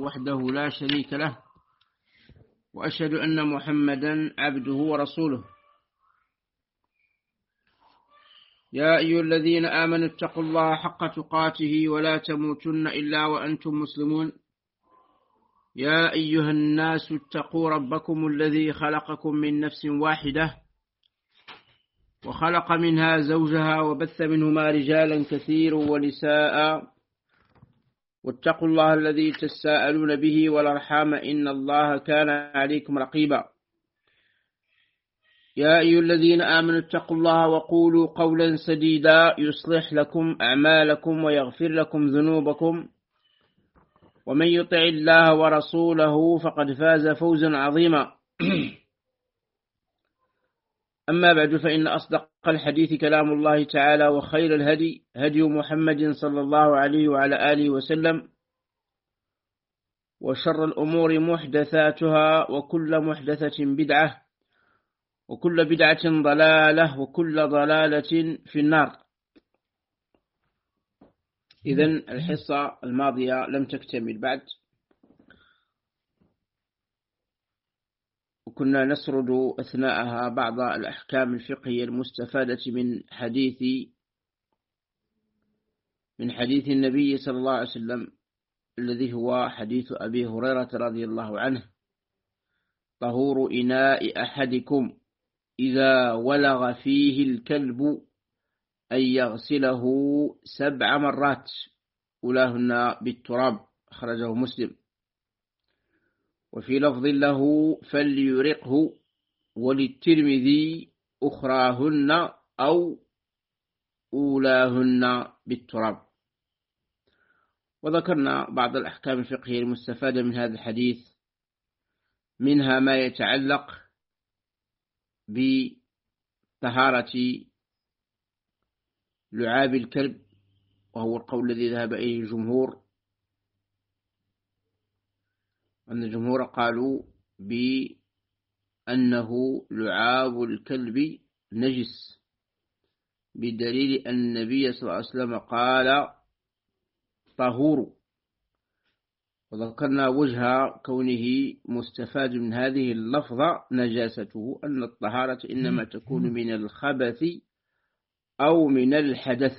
وحده لا شريك له، وأشهد أن محمدا عبده ورسوله. يا أيها الذين آمنوا اتقوا الله حق تقاته ولا تموتن إلا وأنتم مسلمون. يا أيها الناس اتقوا ربكم الذي خلقكم من نفس واحدة وخلق منها زوجها وبث منهما رجالا كثيرا ونساء، واتقوا الله الذي تساءلون به والأرحام إن الله كان عليكم رقيبا. يا أيها الذين آمنوا اتقوا الله وقولوا قولا سديدا يصلح لكم أعمالكم ويغفر لكم ذنوبكم، ومن يطع الله ورسوله فقد فاز فوزا عظيما. أما بعد، فإن أصدق الحديث كلام الله تعالى، وخير الهدي هدي محمد صلى الله عليه وعلى آله وسلم، وشر الأمور محدثاتها، وكل محدثة بدعة، وكل بدعة ضلالة، وكل ضلالة في النار. إذن الحصة الماضية لم تكتمل بعد، وكنا نسرد أثناءها بعض الأحكام الفقهية المستفادة من حديث النبي صلى الله عليه وسلم، الذي هو حديث أبي هريرة رضي الله عنه: طهور إناء أحدكم إذا ولغ فيه الكلب أن يغسله 7 مرات أولاهن بالتراب، أخرجه مسلم. وفي لفظ له: فليرقه، وللترمذي: أخراهن أو أولاهن بالتراب. وذكرنا بعض الأحكام الفقهية المستفادة من هذا الحديث، منها ما يتعلق بطهارة لعاب الكلب، وهو القول الذي ذهب إليه الجمهور، أن الجمهور قالوا بأنه لعاب الكلب نجس، بدليل أن النبي صلى الله عليه وسلم قال: طهور. وذكرنا وجه كونه مستفاد من هذه اللفظة نجاسته، أن الطهارة إنما تكون من الخبث أو من الحدث،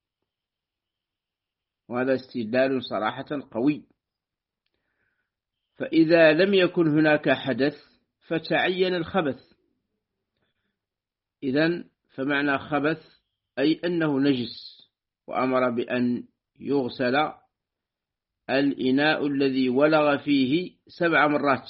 وهذا استدلال صراحة قوي. فإذا لم يكن هناك حدث فتعين الخبث. إذن فمعنى خبث أي أنه نجس، وأمر بأن يغسل الإناء الذي ولغ فيه 7 مرات.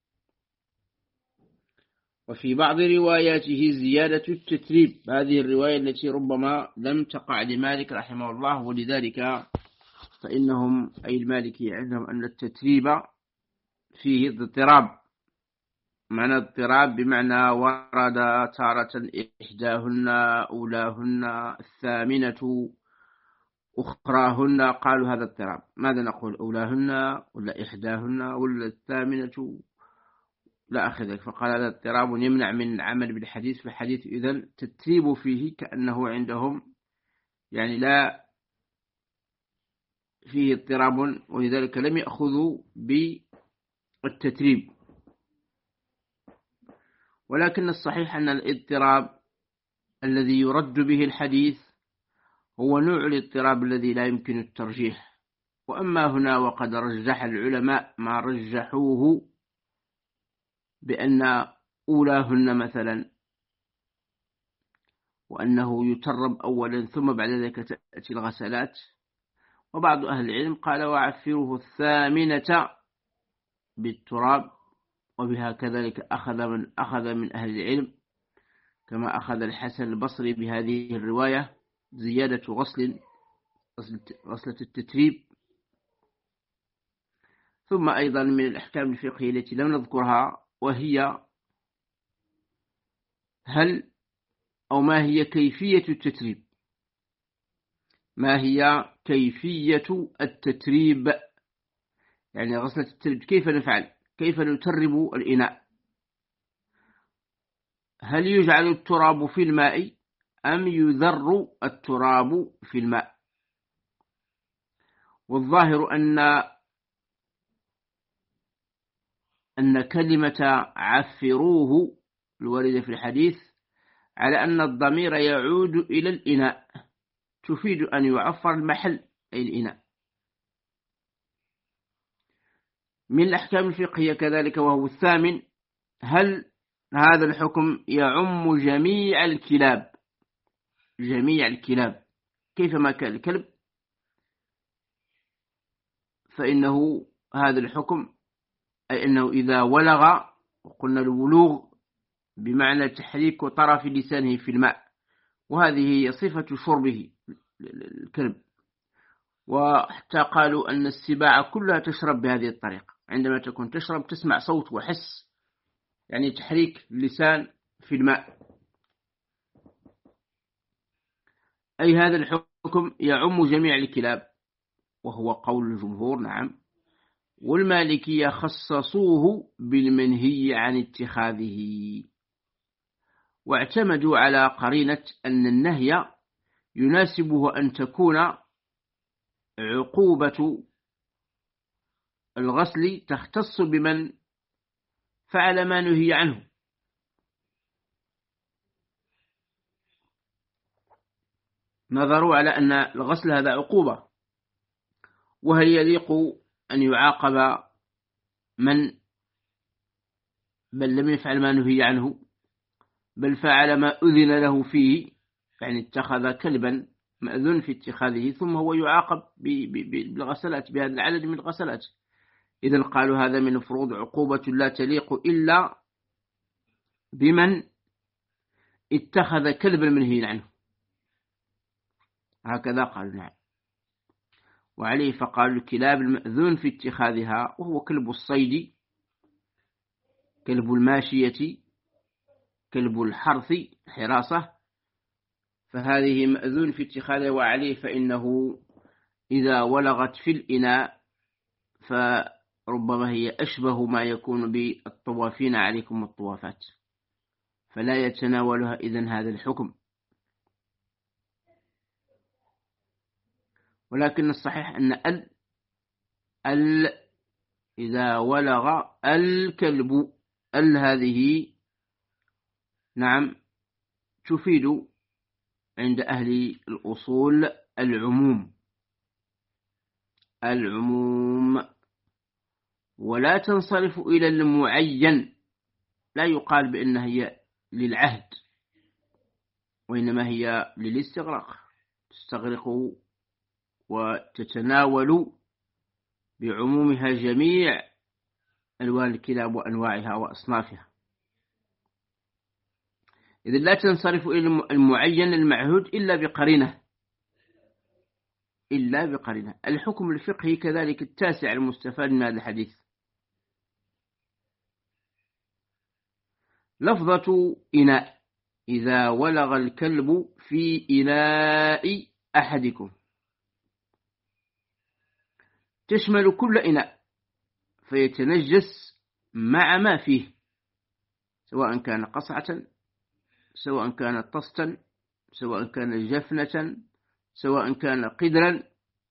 وفي بعض رواياته زيادة التتريب، هذه الرواية التي ربما لم تقع لمالك رحمه الله، ولذلك فإنهم أي المالكي عندهم أن التتريب فيه اضطراب. معنى اضطراب بمعنى ورد تارة إحداهن أولاهن الثامنة أخراهن، قالوا هذا اضطراب. ماذا نقول؟ أولاهن ولا إحداهن ولا الثامنة؟ لا أخذ ذلك، فقال هذا اضطراب يمنع من العمل بالحديث. في الحديث إذن تتريب فيه كأنه عندهم يعني لا فيه اضطراب، ولذلك لم يأخذوا بالتتريب. ولكن الصحيح أن الاضطراب الذي يرد به الحديث هو نوع الاضطراب الذي لا يمكن الترجيح. وأما هنا وقد رجح العلماء ما رجحوه بأن أولاهن مثلا، وأنه يترب أولا ثم بعد ذلك تأتي الغسلات. وبعض أهل العلم قال: وعفره 8 بالتراب. وبها كذلك أخذ من أهل العلم، كما أخذ الحسن البصري بهذه الرواية، زيادة غسلة التتريب. ثم أيضا من الأحكام الفقهية التي لم نذكرها، وهي ما هي كيفية التتريب؟ ما هي كيفية التتريب؟ يعني غسلة التتريب كيف نفعل؟ كيف نترب الإناء؟ هل يجعل التراب في الماء أم يذر التراب في الماء؟ والظاهر أن أن كلمة عفروه الواردة في الحديث على أن الضمير يعود إلى الإناء، تفيد أن يعفر المحل أي الإناء. من الأحكام الفقهية كذلك وهو الثامن: هل هذا الحكم يعم جميع الكلاب؟ جميع الكلاب كيفما كان الكلب، فإنه هذا الحكم أي أنه إذا ولغ، وقلنا الولوغ بمعنى تحريك طرف لسانه في الماء، وهذه هي صفة شربه الكلب. وحتى قالوا أن السباع كلها تشرب بهذه الطريقة، عندما تكون تشرب تسمع صوت وحس، يعني تحريك اللسان في الماء. أي هذا الحكم يعم جميع الكلاب، وهو قول الجمهور نعم. والمالكية خصصوه بالمنهي عن اتخاذه، واعتمدوا على قرينة أن النهي يناسبه أن تكون عقوبة الغسل تختص بمن فعل ما نهي عنه. نظروا على أن الغسل هذا عقوبة، وهل يليق أن يعاقب من بل لم يفعل ما نهي عنه، بل فعل ما أذن له فيه، يعني اتخذ كلبا مأذون في اتخاذه ثم هو يعاقب بالغسلات، بهذا العدد من الغسلات. إذن قالوا هذا من فروض عقوبة لا تليق إلا بمن اتخذ كلبا منهي عنه، هكذا قالوا نعم. وعليه فقالوا الكلاب المأذون في اتخاذها، وهو كلب الصيد، كلب الماشية، كلب الحرث حراسة، فهذه مأذون في اتخاذها. وعليه فإنه إذا ولغت في الإناء فربما هي أشبه ما يكون بالطوافين عليكم الطوافات، فلا يتناولها إذن هذا الحكم. ولكن الصحيح أن إذا ولغ الكلب هذه نعم تفيد عند أهل الأصول العموم، ولا تنصرف إلى المعين، لا يقال بأنها هي للعهد، وإنما هي للاستغراق، تستغرق وتتناول بعمومها جميع ألوان الكلاب وأنواعها وأصنافها. إذن لا تنصرف إلى المعين المعهود إلا بقرينة. الحكم الفقهي كذلك التاسع المستفاد من هذا الحديث: لفظة إناء: إذا ولغ الكلب في إناء أحدكم، تشمل كل إناء فيتنجس مع ما فيه، سواء كان قصعة، سواء كان طستا، سواء كان جفنة، سواء كان قدرا،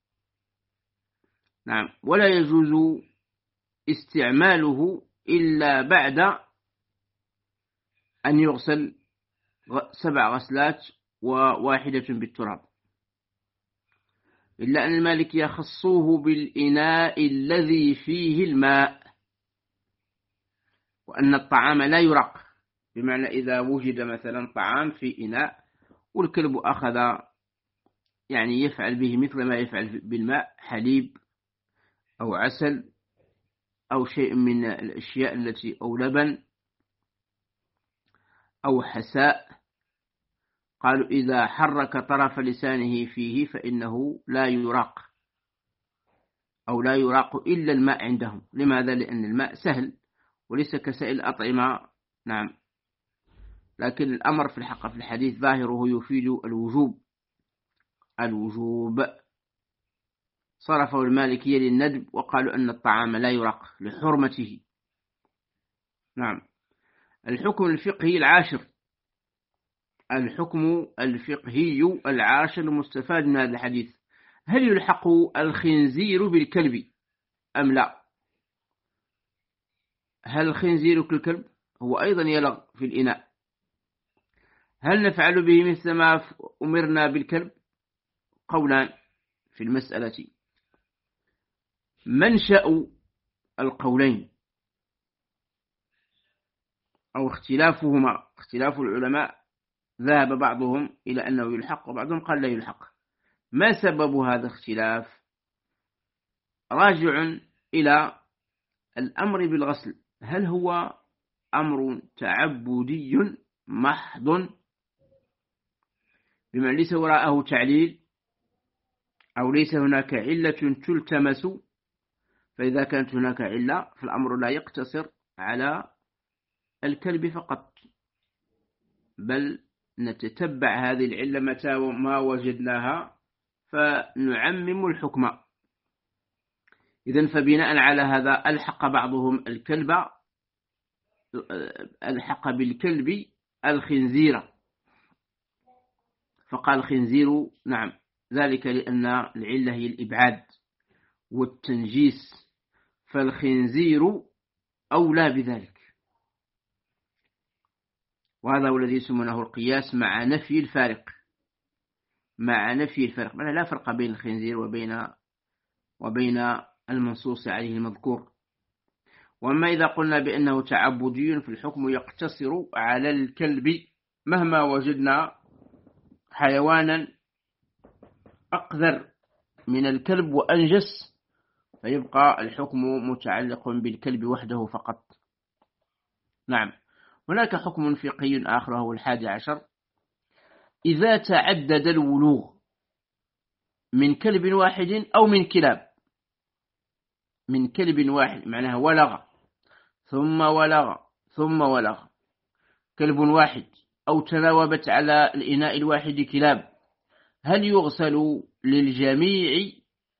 نعم. ولا يجوز استعماله إلا بعد أن يغسل 7 غسلات وواحدة بالتراب، إلا أن المالك يخصوه بالإناء الذي فيه الماء، وأن الطعام لا يرق، بمعنى إذا وجد مثلا طعام في إناء والكلب أخذ يعني يفعل به مثل ما يفعل بالماء، حليب أو عسل أو شيء من الأشياء التي أو لبن أو حساء، قالوا إذا حرك طرف لسانه فيه فإنه لا يراق، أو لا يراق إلا الماء عندهم. لماذا؟ لأن الماء سهل وليس كسائل الأطعمة، نعم. لكن الأمر في الحق في الحديث ظاهره يفيد الوجوب. صرفه المالكية للندب، وقالوا أن الطعام لا يراق لحرمته، نعم. الحكم الفقهي العاشر: الحكم الفقهي العاشر المستفاد من هذا الحديث: هل يلحق الخنزير بالكلب أم لا؟ هل الخنزير كالكلب؟ هو أيضا يلغ في الإناء. هل نفعل به مثل ما أمرنا بالكلب؟ قولان في المسألة. منشأ القولين أو اختلافهما، اختلاف العلماء، ذهب بعضهم إلى أنه يلحق وبعضهم قال لا يلحق. ما سبب هذا الاختلاف؟ راجع إلى الأمر بالغسل، هل هو أمر تعبدي محض بما ليس وراءه تعليل، أو ليس هناك علة تلتمس؟ فإذا كانت هناك علة فالأمر لا يقتصر على الكلب فقط، بل نتتبع هذه العلة متى ما وجدناها فنعمم الحكم. إذن فبناء على هذا ألحق بعضهم الكلب، ألحق بالكلب الخنزير، فقال الخنزير نعم، ذلك لأن العلة هي الإبعاد والتنجيس، فالخنزير أولى بذلك. وهذا هو الذي يسمونه القياس مع نفي الفارق، مع نفي الفرق، يعني لا فرق بين الخنزير وبين المنصوص عليه المذكور. وأما إذا قلنا بأنه تعبدي فالحكم يقتصر على الكلب مهما وجدنا حيوانا أقذر من الكلب وأنجس، فيبقى الحكم متعلق بالكلب وحده فقط. نعم. هناك حكم فقهي آخر وهو 11. إذا تعدد الولوغ من كلب واحد أو من كلاب، من كلب واحد معناها ولغ ثم ولغ ثم ولغ، كلب واحد، أو تناوبت على الإناء الواحد كلاب، هل يغسل للجميع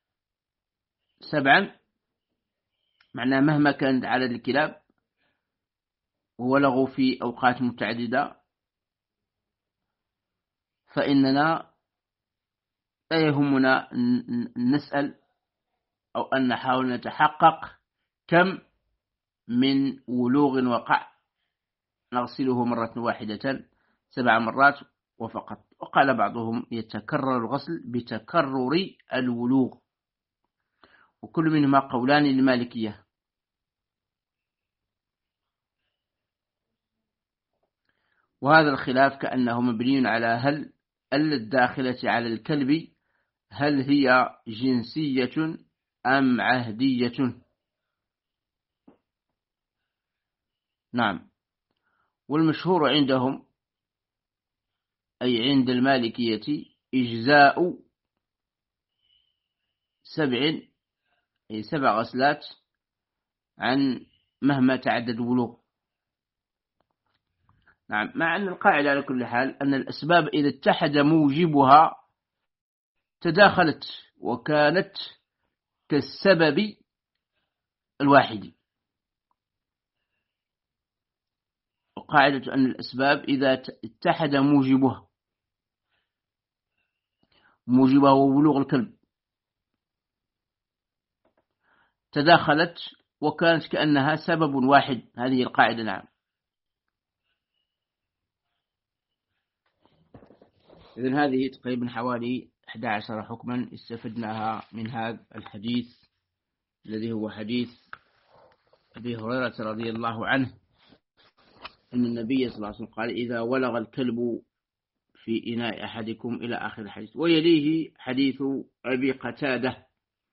7؟ معناها مهما كانت عدد الكلاب وولغوا في أوقات متعددة، فإننا لا يهمنا نسأل أو أن نحاول نتحقق كم من ولوغ وقع، نغسله مرة واحدة 7 مرات وفقط. وقال بعضهم يتكرر الغسل بتكرر الولوغ، وكل منهما قولان للمالكية. وهذا الخلاف كأنه مبني على هل الداخلة على الكلب هل هي جنسية أم عهدية. نعم. والمشهور عندهم أي عند المالكية إجزاء 7، أي 7 غسلات عن مهما تعدد ولوغ. نعم. مع أن القاعدة على كل حال أن الأسباب إذا اتحد موجبها تداخلت وكانت كالسبب الواحد. وقاعدة أن الأسباب إذا اتحد موجبها وبلوغ الكلب تداخلت وكانت كأنها سبب واحد، هذه القاعدة. نعم. إذن هذه تقريبا حوالي 11 حكما استفدناها من هذا الحديث الذي هو حديث أبي هريرة رضي الله عنه أن النبي صلى الله عليه وسلم قال إذا ولغ الكلب في إناء أحدكم إلى آخر الحديث. ويليه حديث أبي قتادة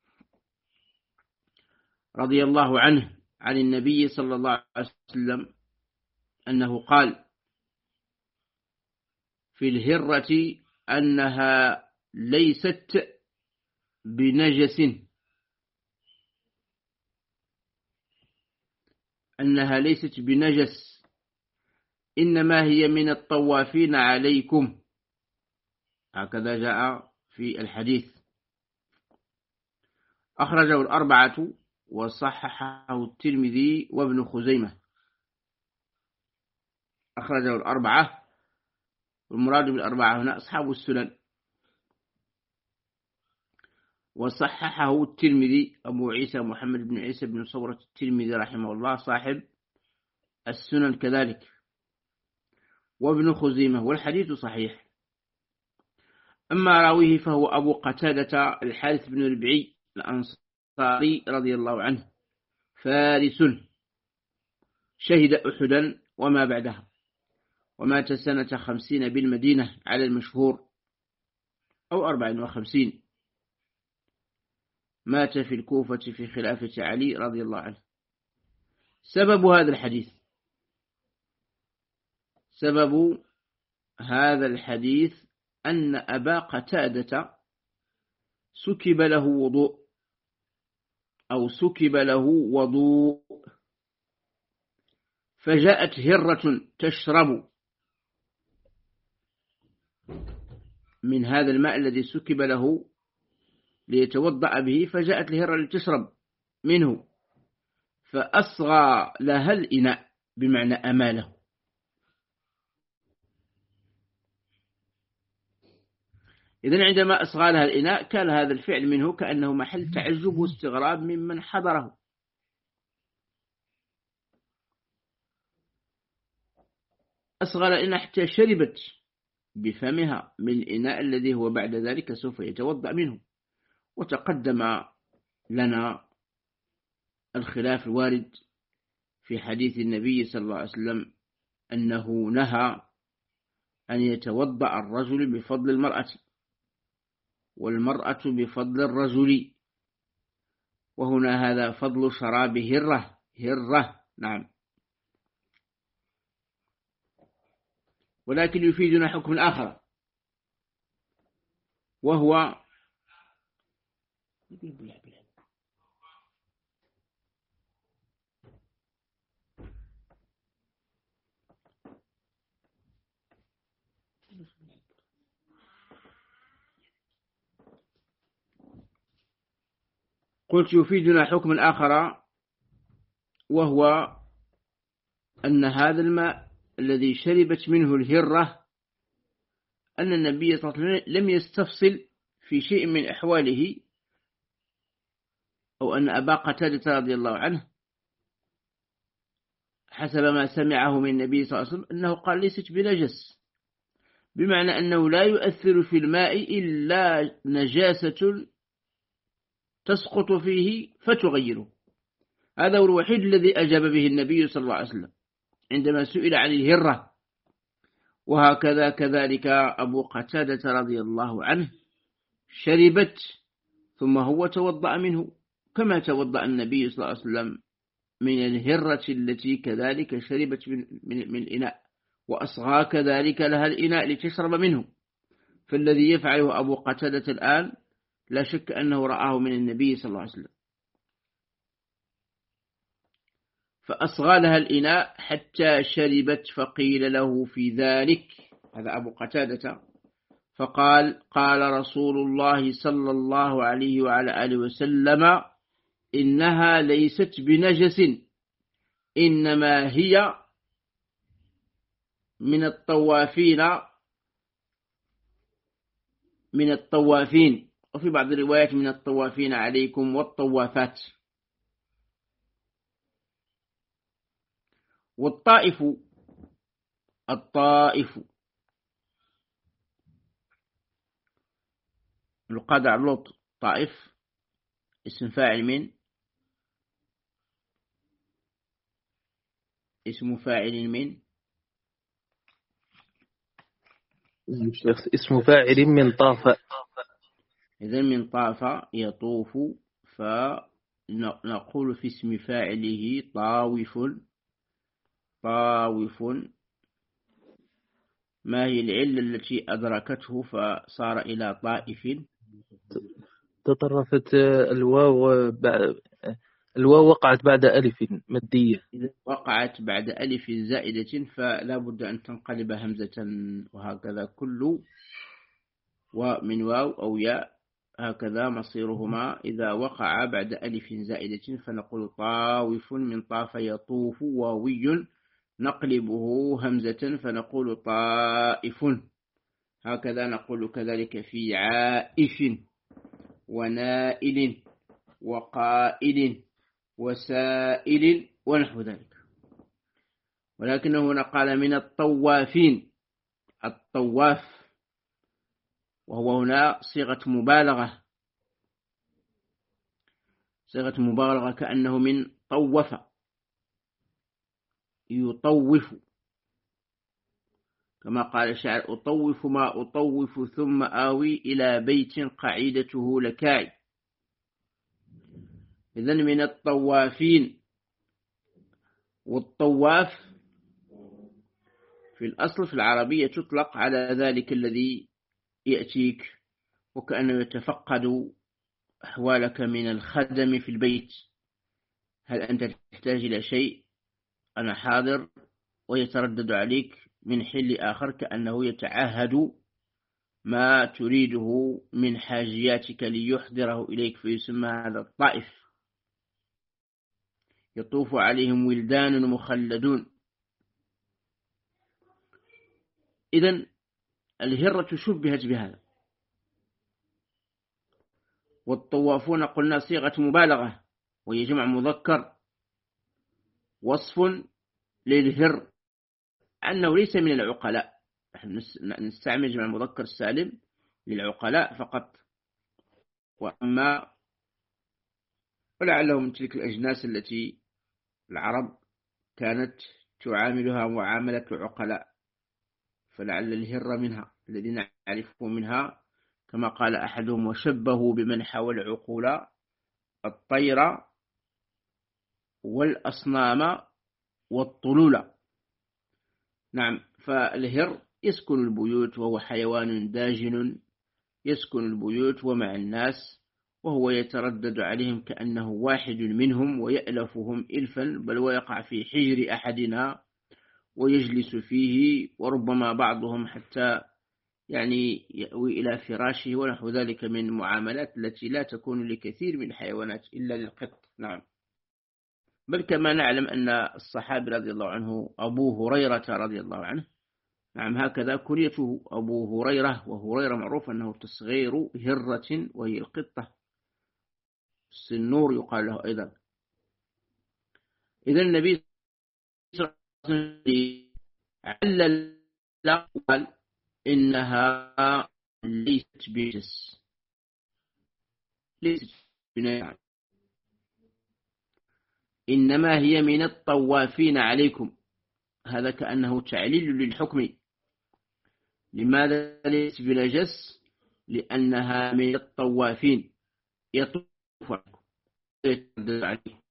رضي الله عنه عن النبي صلى الله عليه وسلم أنه قال في الهرة أنها ليست بنجس، أنها ليست بنجس، إنما هي من الطوافين عليكم، هكذا جاء في الحديث. أخرجه الأربعة وصححه الترمذي وابن خزيمة. أخرجه الأربعة، والمراد بالأربعة هنا أصحاب السنن. وصححه الترمذي أبو عيسى محمد بن عيسى بن صورة الترمذي رحمه الله صاحب السنن كذلك، وابن خزيمة، والحديث صحيح. أما راويه فهو أبو قتادة الحارث بن ربعي الأنصاري رضي الله عنه، فارس شهد أحدا وما بعدها، ومات سنة 50 بالمدينة على المشهور، أو 54، مات في الكوفة في خلافة علي رضي الله عنه. سبب هذا الحديث أن أبا قتادة سكب له وضوء، فجاءت هرة تشرب من هذا الماء الذي سكب له ليتوضأ به، فجاءت الهرة لتشرب منه، فأصغى لها الإناء، بمعنى أماله. إذن عندما أصغى لها الإناء كان هذا الفعل منه كأنه محل تعجب واستغراب ممن حضره. أصغى الإناء حتى شربت بفمها من الإناء الذي هو بعد ذلك سوف يتوضأ منه. وتقدم لنا الخلاف الوارد في حديث النبي صلى الله عليه وسلم أنه نهى أن يتوضأ الرجل بفضل المرأة، والمرأة بفضل الرجل، وهنا هذا فضل شراب هرة، نعم. ولكن يفيدنا حكم آخر، وهو قلت يفيدنا حكم آخر، وهو أن هذا الماء الذي شربت منه الهرة أن النبي صلى الله عليه وسلم لم يستفصل في شيء من أحواله، أو أن أبا قتادة رضي الله عنه حسب ما سمعه من النبي صلى الله عليه وسلم أنه قال ليست بنجس، بمعنى أنه لا يؤثر في الماء إلا نجاسة تسقط فيه فتغيره. هذا هو الوحيد الذي أجاب به النبي صلى الله عليه وسلم عندما سئل عن الهرة. وهكذا كذلك أبو قتادة رضي الله عنه شربت ثم هو توضأ منه، كما توضأ النبي صلى الله عليه وسلم من الهرة التي كذلك شربت من الإناء، وأصغى كذلك لها الإناء لتشرب منه. فالذي يفعله أبو قتادة الآن لا شك أنه رآه من النبي صلى الله عليه وسلم، فأصغى لها الإناء حتى شربت، فقيل له في ذلك، هذا أبو قتادة، فقال: قال رسول الله صلى الله عليه وعلى آله وسلم: إنها ليست بنجس، إنما هي من الطوافين، وفي بعض الروايات من الطوافين عليكم والطوافات. والطائف، الطائف القادع لوط، طائف اسم فاعل من، اسم فاعل من، اسم فاعل من طاف. إذن من طاف يطوف، فنقول في اسم فاعله طاوف. ما هي العلة التي أدركته فصار إلى طائف؟ تطرفت الواو وقعت بعد ألف مادية. إذا وقعت بعد ألف زائدة فلا بد أن تنقلب همزة، وهكذا كل ومن واو أو ياء هكذا مصيرهما إذا وقع بعد ألف زائدة، فنقول طاوف من طاف يطوف واوي، نقلبه همزة فنقول طائف. هكذا نقول كذلك في عائش ونائل وقائل وسائل ونحو ذلك. ولكنه هنا قال من الطوافين. الطواف، وهو هنا صيغة مبالغة، صيغة مبالغة كأنه من طوف، يطوف، كما قال الشاعر: أطوف ما أطوف ثم آوي إلى بيت قعيدته لكاعي. إذن من الطوافين. والطواف في الأصل في العربية تطلق على ذلك الذي يأتيك وكأنه يتفقد أحوالك من الخدم في البيت. هل أنت تحتاج إلى شيء؟ أنا حاضر. ويتردد عليك من حل آخر كأنه يتعهد ما تريده من حاجياتك ليحضره إليك، فيسمى هذا الطائف. يطوف عليهم ولدان مخلدون. إذن الهرة شبهت بهذا. والطوافون قلنا صيغة مبالغة، وهي جمع مذكر، وصف للهر أنه ليس من العقلاء. نستعمل جمع المذكر السالم للعقلاء فقط. وأما ولعله من تلك الأجناس التي العرب كانت تعاملها معاملة العقلاء، فلعل الهر منها الذي نعرفه منها، كما قال أحدهم: وشبهوا بمن حوى العقول الطير والأصنام والطلول. نعم، فالهر يسكن البيوت، وهو حيوان داجن يسكن البيوت ومع الناس، وهو يتردد عليهم كأنه واحد منهم ويألفهم إلفا، بل ويقع في حجر أحدنا ويجلس فيه، وربما بعضهم حتى يأوي إلى فراشه ونحو ذلك من المعاملات التي لا تكون لكثير من الحيوانات إلا للقط. نعم، بل كما نعلم أن الصحابي رضي الله عنه أبو هريرة رضي الله عنه، نعم، هكذا كنيته أبو هريرة، وهريرة معروف أنه تصغير هرة وهي القطة. السنور يقال له أيضا. إذا النبي صلى الله عليه وسلم علل قال إنها ليست بنجس، ليست بنجس، إنما هي من الطوافين عليكم. هذا كأنه تعليل للحكم. لماذا ليست بنجس؟ لأنها من الطوافين، يطوف عليه،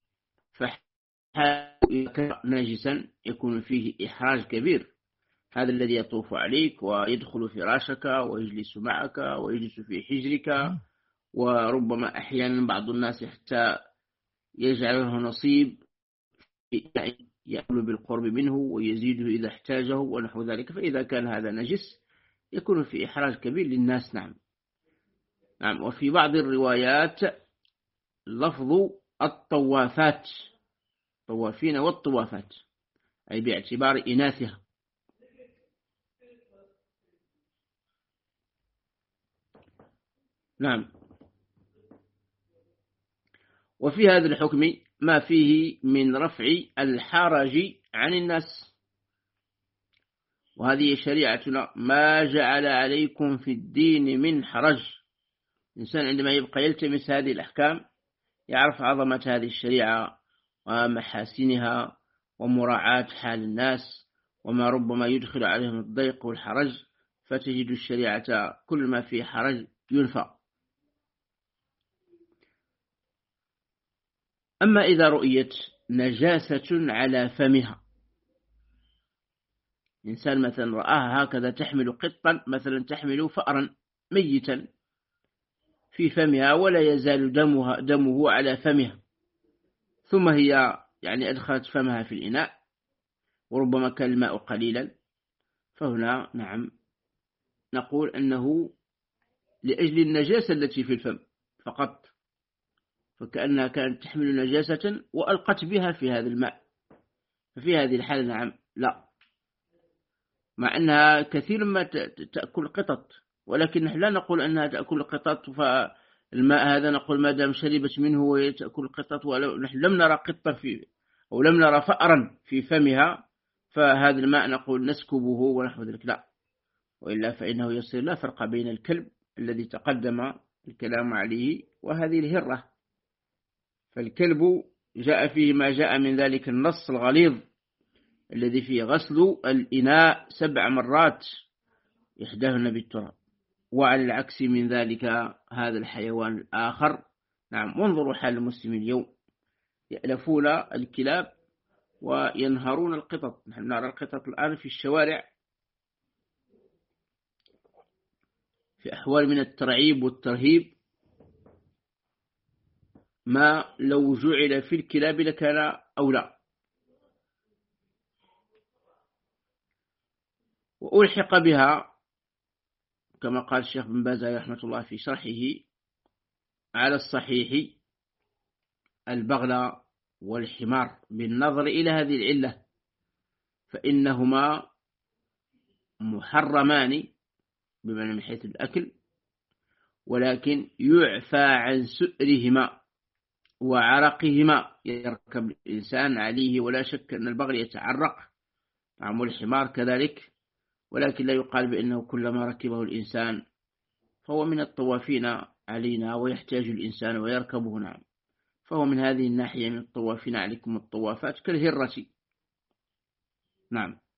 فحال ناجسا يكون فيه إحراج كبير. هذا الذي يطوف عليك ويدخل فراشك ويجلس معك ويجلس في حجرك، وربما أحيانا بعض الناس حتى يجعله نصيب يأكل بالقرب منه ويزيده إذا احتاجه ونحو ذلك. فإذا كان هذا نجس يكون في إحراج كبير للناس. نعم. نعم. وفي بعض الروايات لفظ الطوافات، طوافين والطوافات، أي باعتبار إناثها. نعم. وفي هذا الحكم ما فيه من رفع الحرج عن الناس، وهذه شريعتنا: ما جعل عليكم في الدين من حرج. الإنسان عندما يبقى يلتمس هذه الأحكام يعرف عظمة هذه الشريعة ومحاسنها ومراعاة حال الناس وما ربما يدخل عليهم الضيق والحرج، فتجد الشريعة كل ما فيه حرج ينفى. أما إذا رؤيت نجاسة على فمها، إنسان مثلا رآها هكذا تحمل قطا، مثلا تحمل فأرا ميتا في فمها ولا يزال دمه على فمها، ثم هي أدخلت فمها في الإناء وربما كان الماء قليلا، فهنا نعم نقول أنه لأجل النجاسة التي في الفم فقط، فكأنها كانت تحمل نجاسة وألقت بها في هذا الماء، ففي هذه الحالة نعم لا، مع أنها كثير ما تأكل قطط، ولكن نحن لا نقول أنها تأكل قطط فالماء هذا نقول ما دام شربت منه وهي تأكل قطط، ونحن لم نرى قطة أو لم نرى فأرا في فمها فهذا الماء نقول نسكبه ونحو ذلك، لا، وإلا فإنه يصير لا فرق بين الكلب الذي تقدم الكلام عليه وهذه الهرة. فالكلب جاء فيه ما جاء من ذلك النص الغليظ الذي فيه غسل الإناء 7 مرات إحداهن بالتراب، وعلى العكس من ذلك هذا الحيوان الآخر. نعم، وانظروا حال المسلمين اليوم، يألفون الكلاب وينهرون القطط. نحن نرى القطط الآن في الشوارع في أحوال من الترعيب والترهيب ما لو جعل في الكلاب لكان أولى. وألحق بها كما قال الشيخ بن باز رحمة الله في شرحه على الصحيح البغل والحمار بالنظر إلى هذه العلة، فإنهما محرمان بمعنى من حيث الأكل، ولكن يعفى عن سؤرهما وعرقهما، يركب الإنسان عليه ولا شك أن البغل يتعرق، نعم، والحمار كذلك، ولكن لا يقال بأنه كلما ركبه الإنسان فهو من الطوافين علينا ويحتاج الإنسان ويركبه، نعم، فهو من هذه الناحية من الطوافين عليكم الطوافات كالهرة. نعم.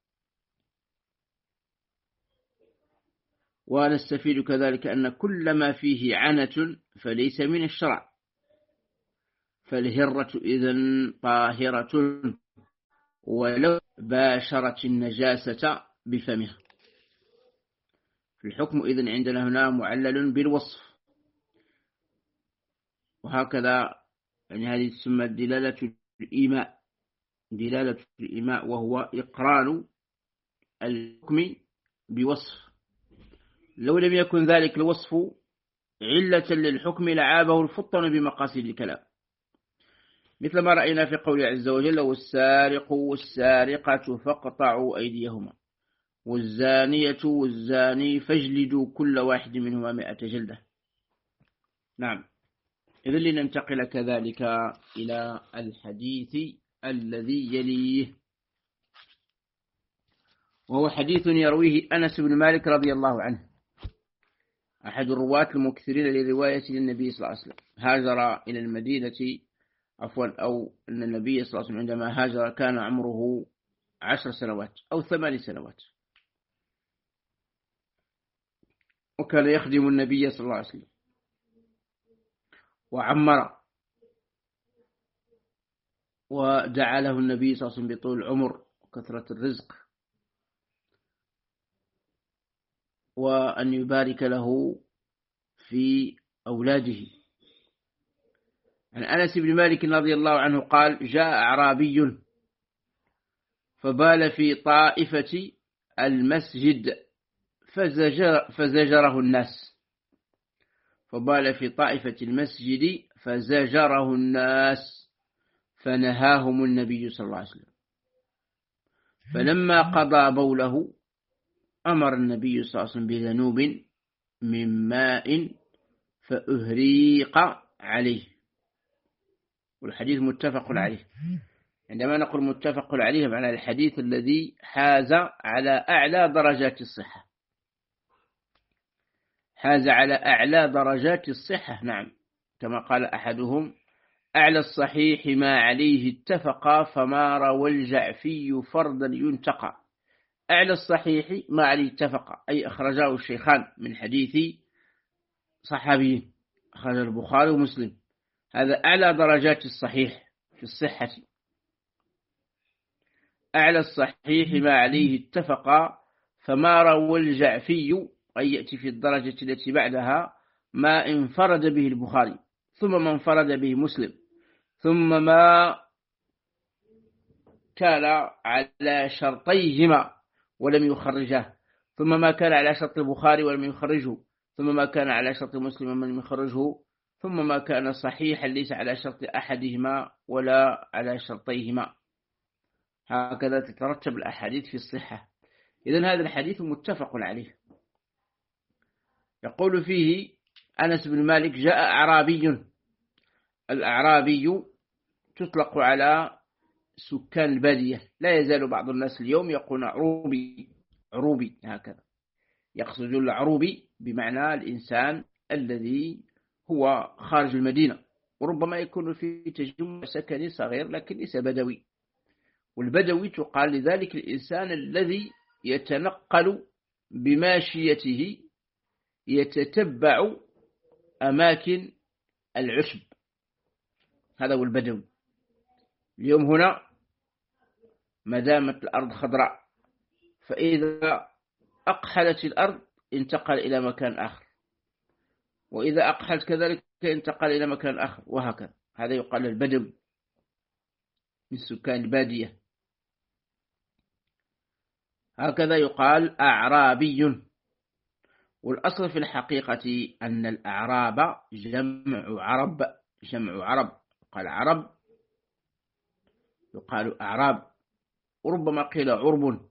ونستفيد كذلك أن كل ما فيه عنة فليس من الشرع، فالهرة إذن طاهرة ولو باشرت النجاسة بفمها. في الحكم إذن عندنا هنا معلل بالوصف، وهكذا يعني هذه تسمى دلالة الإيماء، وهو إقران الحكم بوصف. لو لم يكن ذلك الوصف علة للحكم لعابه الفطن بمقاصد الكلام، مثل ما رأينا في قوله عز وجل: والسارق والسارقة فاقطعوا أيديهما والزانية والزاني فاجلدوا كل واحد منهما 100 جلدة. نعم. إذن لننتقل كذلك إلى الحديث الذي يليه، وهو حديث يرويه أنس بن مالك رضي الله عنه، أحد الرواة المكثرين للرواية للنبي صلى الله عليه وسلم. هاجر إلى المدينة أو أن النبي صلى الله عليه وسلم عندما هاجر كان عمره 10 سنوات أو 8 سنوات، وكان يخدم النبي صلى الله عليه وسلم وعمر، ودعا له النبي صلى الله عليه وسلم بطول العمر وكثرة الرزق، وأن يبارك له في أولاده. عن أنس بن مالك رضي الله عنه قال: جاء أعرابي فبال في طائفة المسجد فزجره الناس. فبال في طائفة المسجد فزجره الناس فنهاهم النبي صلى الله عليه وسلم. فلما قضى بوله أمر النبي صلى الله عليه وسلم بذنوب من ماء فأهريق عليه. والحديث متفق عليه. عندما نقول متفق عليه معنى الحديث الذي حاز على أعلى درجات الصحة، حاز على أعلى درجات الصحة. نعم، كما قال أحدهم: أعلى الصحيح ما عليه اتفق فما روى الجعفي فردا ينتقى. أعلى الصحيح ما عليه اتفق، أي أخرجاه الشيخان من حديث صحابي، أخرج البخاري ومسلم، هذا أعلى درجات الصحيح في الصحة. أعلى الصحيح ما عليه اتفق فما روى الجعفي، أي يأتي في الدرجة التي بعدها ما انفرد به البخاري، ثم ما انفرد به مسلم، ثم ما كان على شرطيهما ولم يخرجه، ثم ما كان على شرط البخاري ولم يخرجه، ثم ما كان على شرط مسلم ولم يخرجه، ثم ما كان صحيحا ليس على شرط أحدهما ولا على شرطيهما. هكذا تترتب الأحاديث في الصحة. إذن هذا الحديث متفق عليه. يقول فيه أنس بن مالك: جاء أعرابي. الأعرابي تطلق على سكان البادية. لا يزال بعض الناس اليوم يقولون عروبي هكذا، يقصدون العروبي بمعنى الإنسان الذي هو خارج المدينة، وربما يكون في تجمع سكني صغير لكن ليس بدوي. والبدوي تقال لذلك الإنسان الذي يتنقل بماشيته، يتتبع أماكن العشب، هذا هو البدوي. اليوم هنا ما دامت الأرض خضراء، فإذا أقحلت الأرض انتقل إلى مكان آخر، وإذا أقحلت كذلك انتقل إلى مكان آخر، وهكذا. هذا يقال البدوي من سكان البادية. هكذا يقال أعرابي. والأصل في الحقيقة أن الأعراب جمع عرب، قال عرب يقال أعراب، وربما قيل عرب.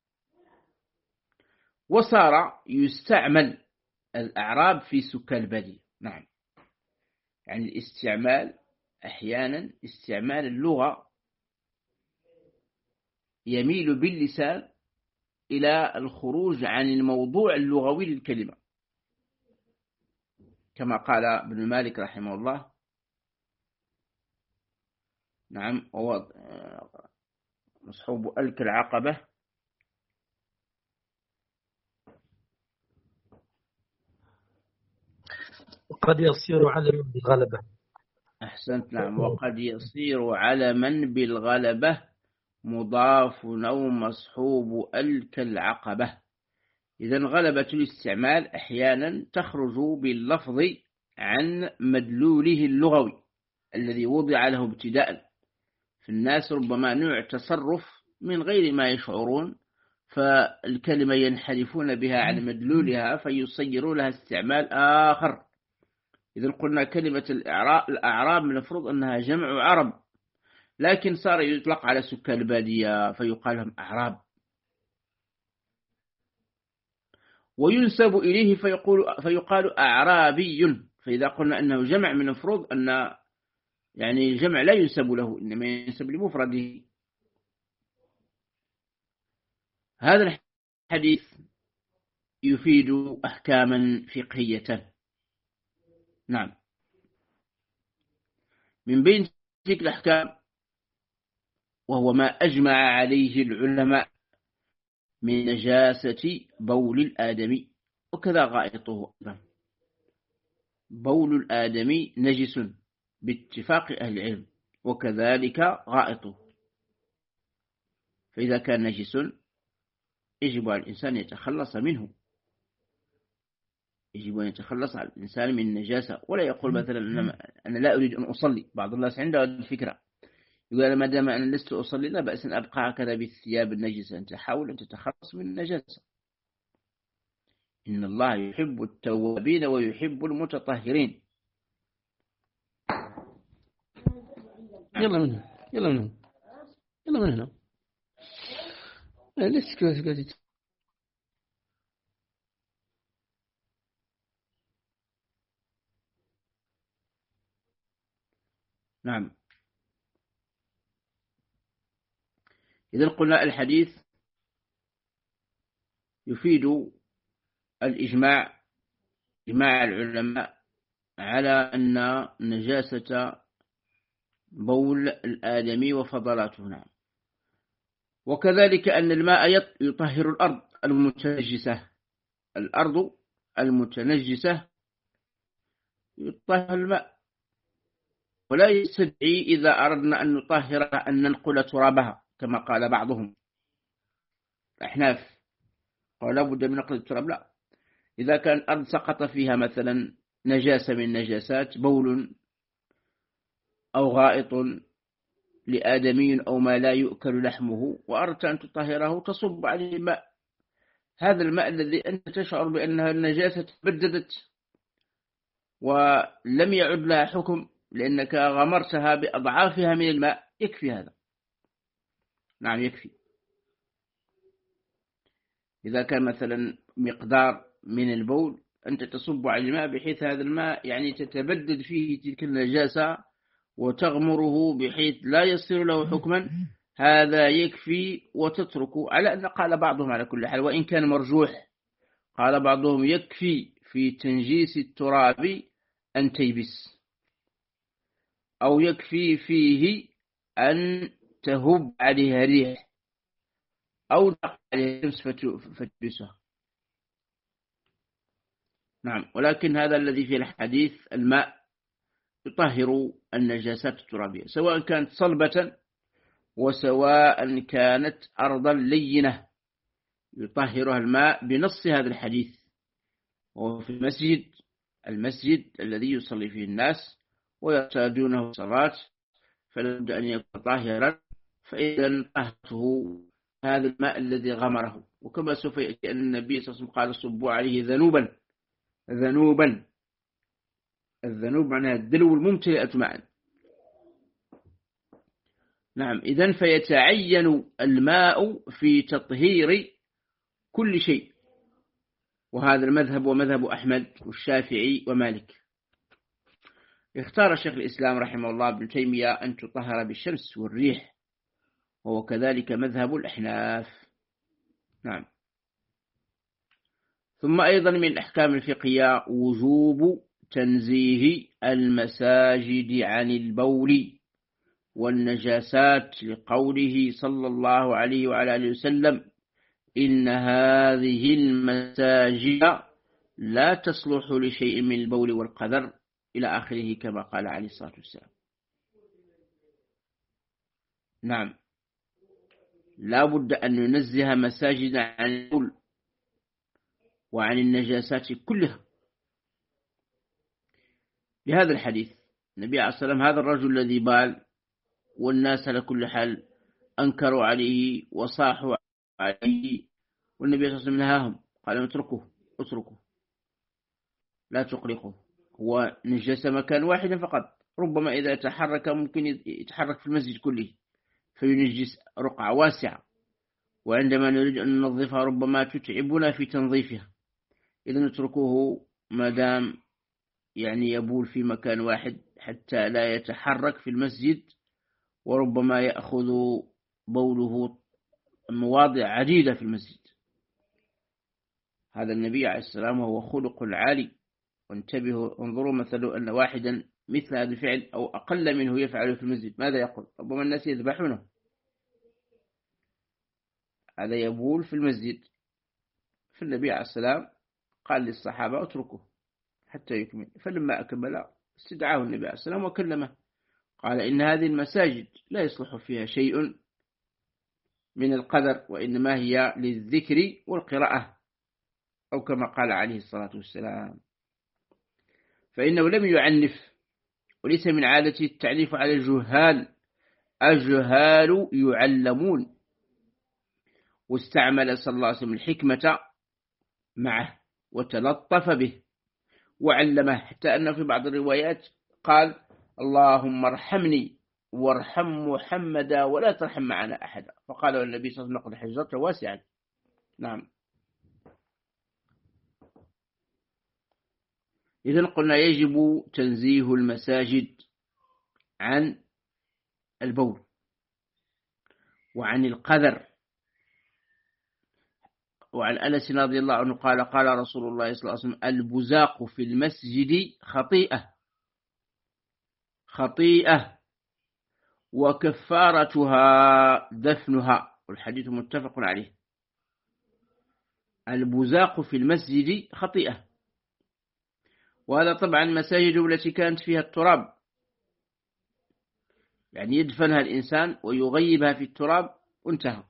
وصار يستعمل الأعراب في سكان البادية. نعم، يعني الاستعمال أحيانا استعمال اللغة يميل باللسان إلى الخروج عن الموضوع اللغوي للكلمة، كما قال ابن مالك رحمه الله. نعم، مصحوب ألك العقبة وقد يصير علما بالغلبة. أحسنت، نعم. وقد يصير علما بالغلبة مضاف أو مصحوب ألك العقبة. إذن غلبة الاستعمال أحيانا تخرج باللفظ عن مدلوله اللغوي الذي وضع له ابتداء. في الناس ربما نوع تصرف من غير ما يشعرون، فالكلمة ينحرفون بها عن مدلولها فيصيروا لها استعمال آخر. إذن قلنا كلمة الأعراب من المفروض أنها جمع عرب، لكن صار يطلق على سكان البادية فيقال لهم أعراب، وينسب إليه فيقال أعرابي. فإذا قلنا أنه جمع من المفروض أن يعني جمع لا ينسب له، إنما ينسب لمفرده. هذا الحديث يفيد أحكاما فقهية. نعم، من بين تلك الأحكام وهو ما أجمع عليه العلماء من نجاسة بول الآدمي وكذا غائطه. بول الآدمي نجس باتفاق أهل العلم، وكذلك غائطه. فإذا كان نجس يجب على الإنسان يتخلص منه، يجب أن يتخلص على الإنسان من النجاسة، ولا يقول مثلا أنا لا أريد أن أصلي. بعض الناس عنده الفكرة، يقول ما دام أنا لست أصلي لا بأس أن أبقى هكذا بالثياب النجسة. أنت حاول أن تتخلص من النجاسة. إن الله يحب التوابين ويحب المتطهرين. يلا من هنا، يلا من هنا، يلا من هنا. ليش كذا؟ نعم. إذا قلنا الحديث يفيد الإجماع، إجماع العلماء على أن نجاسة بول الآدمي وفضلاته. نعم. وكذلك أن الماء يطهر الأرض المتنجسة. الأرض المتنجسة يطهر الماء، ولا يستدعي إذا أردنا أن نطهرها أن ننقل ترابها كما قال بعضهم الأحناف، قال لا بد من نقل التراب. لا، إذا كان الأرض سقط فيها مثلا نجاسة من نجاسات، بول أو غائط لآدمي أو ما لا يؤكل لحمه، وأردت أن تطهره تصب عليه الماء. هذا الماء الذي أنت تشعر بأنها النجاسة تبددت ولم يعد لها حكم لأنك غمرتها بأضعافها من الماء، يكفي هذا. نعم يكفي. إذا كان مثلا مقدار من البول أنت تصب على الماء بحيث هذا الماء يعني تتبدد فيه تلك النجاسة وتغمره بحيث لا يصير له حكما، هذا يكفي وتترك، على أن قال بعضهم على كل حال وإن كان مرجوح، قال بعضهم يكفي في تنجيس التراب أن تيبس، أو يكفي فيه أن تهب عليها ريح أو تقع عليها شمس فتلبسها. نعم، ولكن هذا الذي في الحديث الماء يطهر النجاسات الترابية، سواء كانت صلبة وسواء كانت أرضا لينة يطهرها الماء بنص هذا الحديث. وفي المسجد الذي يصلي فيه الناس ويرتادونه صلاة فلا بد أن يكون طاهرا، فإذا طهرته هذا الماء الذي غمره. وكما سوف يأتي أن النبي صلى الله عليه وسلم قال صبوا عليه ذنوبا. الذنوب معناها الدلو الممتلئة معا. نعم، إذن فيتعين الماء في تطهير كل شيء، وهذا المذهب ومذهب أحمد والشافعي ومالك. اختار شيخ الإسلام رحمه الله ابن تيمية أن تطهر بالشمس والريح، وهو كذلك مذهب الأحناف. نعم. ثم أيضا من الأحكام الفقهية وجوب تنزيه المساجد عن البول والنجاسات، لقوله صلى الله عليه وعلى آله وسلم إن هذه المساجد لا تصلح لشيء من البول والقذر إلى آخره كما قال عليه الصلاة والسلام. نعم، لا بد أن ننزه مساجد عن البول وعن النجاسات كلها، لهذا الحديث النبي عليه الصلاة والسلام هذا الرجل الذي بال والناس على كل حال أنكروا عليه وصاحوا عليه، والنبي صلى الله عليه وسلم نهاهم قال اتركوه لا تقلقوا، هو نجس مكان واحد فقط، ربما إذا تحرك ممكن يتحرك في المسجد كله فينجس رقعة واسعة، وعندما نريد أن ننظفها ربما تتعبنا في تنظيفها، إذا نتركوه ما دام يعني يبول في مكان واحد حتى لا يتحرك في المسجد، وربما يأخذ بوله مواضع عديدة في المسجد. هذا النبي عليه السلام وهو خلق عالي، وانتبهوا انظروا مثلا أن واحدا مثل هذا الفعل أو أقل منه يفعله في المسجد ماذا يقول؟ ربما الناس يذبحونه. هذا يبول في المسجد، فالنبي عليه السلام قال للصحابة اتركوه حتى يكمل، فلما أكمل استدعاه النبي عليه السلام وكلمه، قال إن هذه المساجد لا يصلح فيها شيء من القدر، وإنما هي للذكر والقراءة، أو كما قال عليه الصلاة والسلام. فإنه لم يعنف، وليس من عادة التعنيف على الجهال يعلمون، واستعمل صلى الله عليه وسلم الحكمة معه وتلطف به وعلمه، حتى أنه في بعض الروايات قال اللهم ارحمني وارحم محمدا ولا ترحم معنا أحدا، فقال النبي صلى الله عليه وسلم لقد حجرت واسعا. نعم. إذن قلنا يجب تنزيه المساجد عن البول وعن القذر. وعن أنس رضي الله عنه قال قال رسول الله صلى الله عليه وسلم البزاق في المسجد خطيئة وكفارتها دفنها، والحديث متفق عليه. البزاق في المسجد خطيئة، وهذا طبعا مساجد التي كانت فيها التراب، يعني يدفنها الإنسان ويغيبها في التراب وانتهى.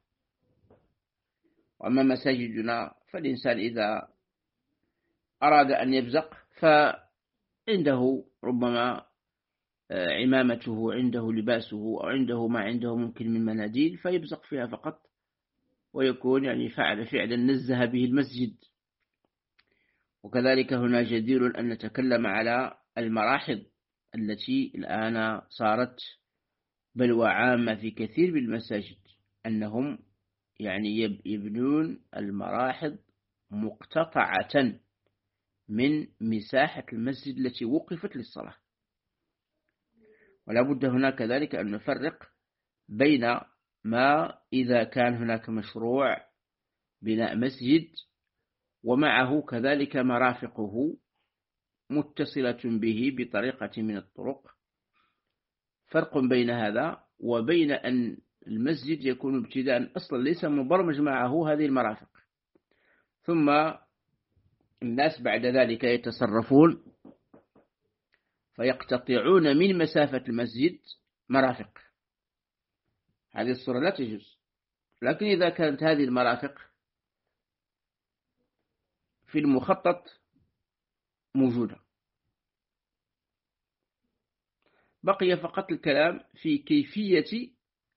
وأما مساجدنا فالإنسان إذا أراد أن يبزق فعنده ربما عمامته، عنده لباسه، أو عنده ما عنده ممكن من مناديل فيبزق فيها فقط، ويكون يعني فعل فعلا نزه به المسجد. وكذلك هنا جدير أن نتكلم على المراحض التي الآن صارت بلوى عامة في كثير من المساجد، أنهم يعني يبنون المراحض مقتطعة من مساحة المسجد التي وقفت للصلاة. ولا بد هنا كذلك أن نفرق بين ما إذا كان هناك مشروع بناء مسجد ومعه كذلك مرافقه متصلة به بطريقة من الطرق. فرق بين هذا وبين أن المسجد يكون ابتداء أصلا ليس مبرمج معه هذه المرافق، ثم الناس بعد ذلك يتصرفون فيقتطعون من مسافة المسجد مرافق. هذه الصورة لا تجوز. لكن إذا كانت هذه المرافق في المخطط موجودة، بقي فقط الكلام في كيفية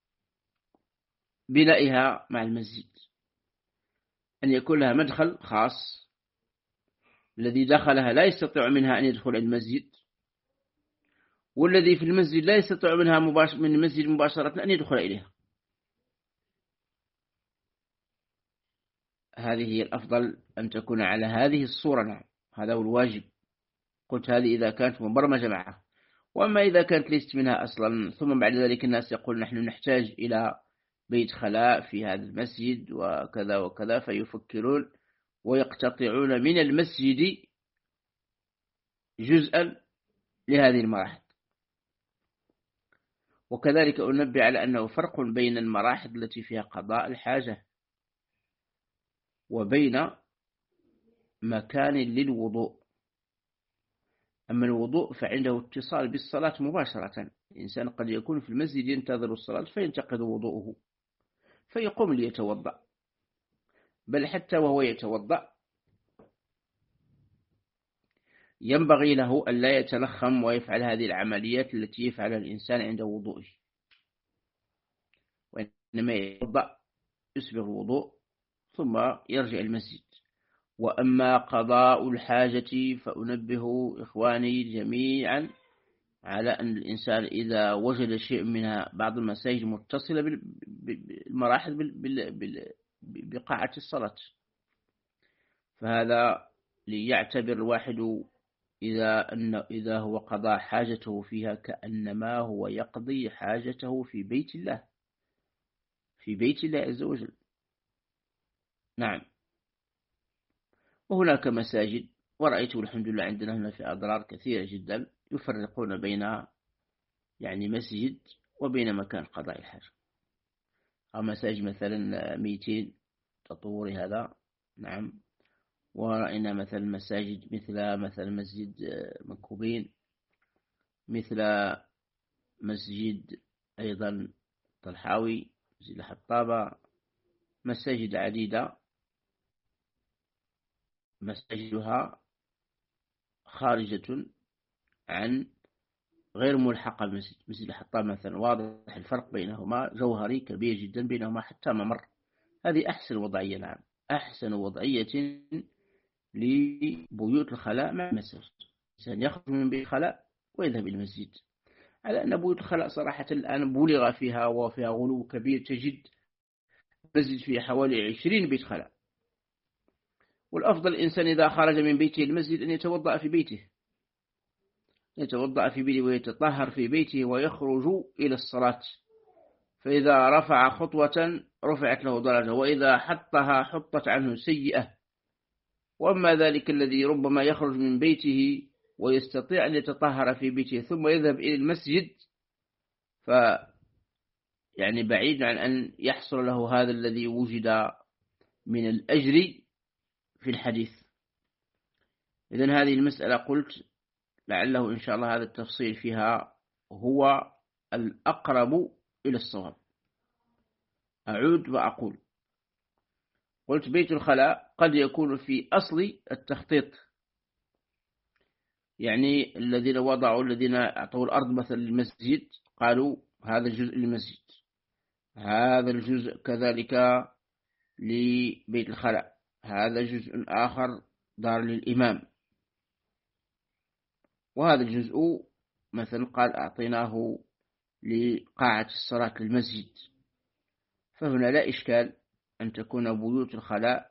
بنائها مع المسجد، أن يكون لها مدخل خاص الذي دخلها لا يستطيع منها أن يدخل المسجد، والذي في المسجد لا يستطيع من المسجد مباشرة أن يدخل إليها. هذه هي الأفضل أن تكون على هذه الصورة. نعم، هذا هو الواجب. قلت هذه إذا كانت مبرمجة معها. وأما إذا كانت ليست منها أصلا ثم بعد ذلك الناس يقول نحن نحتاج إلى بيت خلاء في هذا المسجد وكذا وكذا، فيفكرون ويقتطعون من المسجد جزءا لهذه المراحل. وكذلك أنبه على أنه فرق بين المراحل التي فيها قضاء الحاجة وبين مكان للوضوء. أما الوضوء فعنده اتصال بالصلاة مباشرة. الإنسان قد يكون في المسجد ينتظر الصلاة فينتقد وضوءه فيقوم ليتوضأ، بل حتى وهو يتوضأ ينبغي له أن لا يتلخم ويفعل هذه العمليات التي يفعلها الإنسان عند وضوئه، وإنما يتوضأ يسبغ الوضوء ثم يرجع المسجد. وأما قضاء الحاجة فأنبه إخواني جميعا على أن الإنسان إذا وجد شيء منها بعض المساجد متصلة بالمراحل بقاعة الصلاة، فهذا ليعتبر الواحد إذا هو قضى حاجته فيها كأنما هو يقضي حاجته في بيت الله، في بيت الله عز وجل. نعم. وهناك مساجد، ورأيته الحمد لله عندنا هنا في أضرار كثيرة جدا، يفرقون بين مسجد وبين مكان قضاء الحاجة. أو مساجد مثلا 200 تطور هذا. نعم. ورأينا مثلا مساجد مثل مسجد منكوبين، مثل مسجد أيضا طلحاوي، مسجد الحطابة، مساجد عديدة مساجدها خارجة عن غير ملحقة المسجد. مسجد الحطاب مثلا واضح الفرق بينهما جوهري كبير جدا بينهما حتى ممر. هذه أحسن وضعية. نعم، أحسن وضعية لبيوت الخلاء مع المساجد. الإنسان يخرج من بيت الخلاء ويذهب إلى المسجد، على أن بيوت الخلاء صراحة الآن بلغ فيها وفيها غلو كبير. تجد مسجد فيه حوالي 20 بيت خلاء. والأفضل الإنسان إذا خرج من بيته المسجد أن يتوضأ في بيته، ويتطهر في بيته ويخرج إلى الصلاة، فإذا رفع خطوة رفعت له درجة، وإذا حطها حطت عنه سيئة. وأما ذلك الذي ربما يخرج من بيته ويستطيع أن يتطهر في بيته ثم يذهب إلى المسجد، بعيد عن أن يحصل له هذا الذي وجد من الأجر في الحديث. إذن هذه المسألة قلت لعله إن شاء الله هذا التفصيل فيها هو الأقرب إلى الصواب. أعود وأقول، قلت بيت الخلاء قد يكون في أصل التخطيط، الذين أعطوا الأرض مثلا للمسجد قالوا هذا الجزء للمسجد، هذا الجزء كذلك لبيت الخلاء، هذا جزء آخر دار للإمام، وهذا الجزء مثلا قال أعطيناه لقاعة الصلاة للمسجد. فهنا لا إشكال أن تكون بيوت الخلاء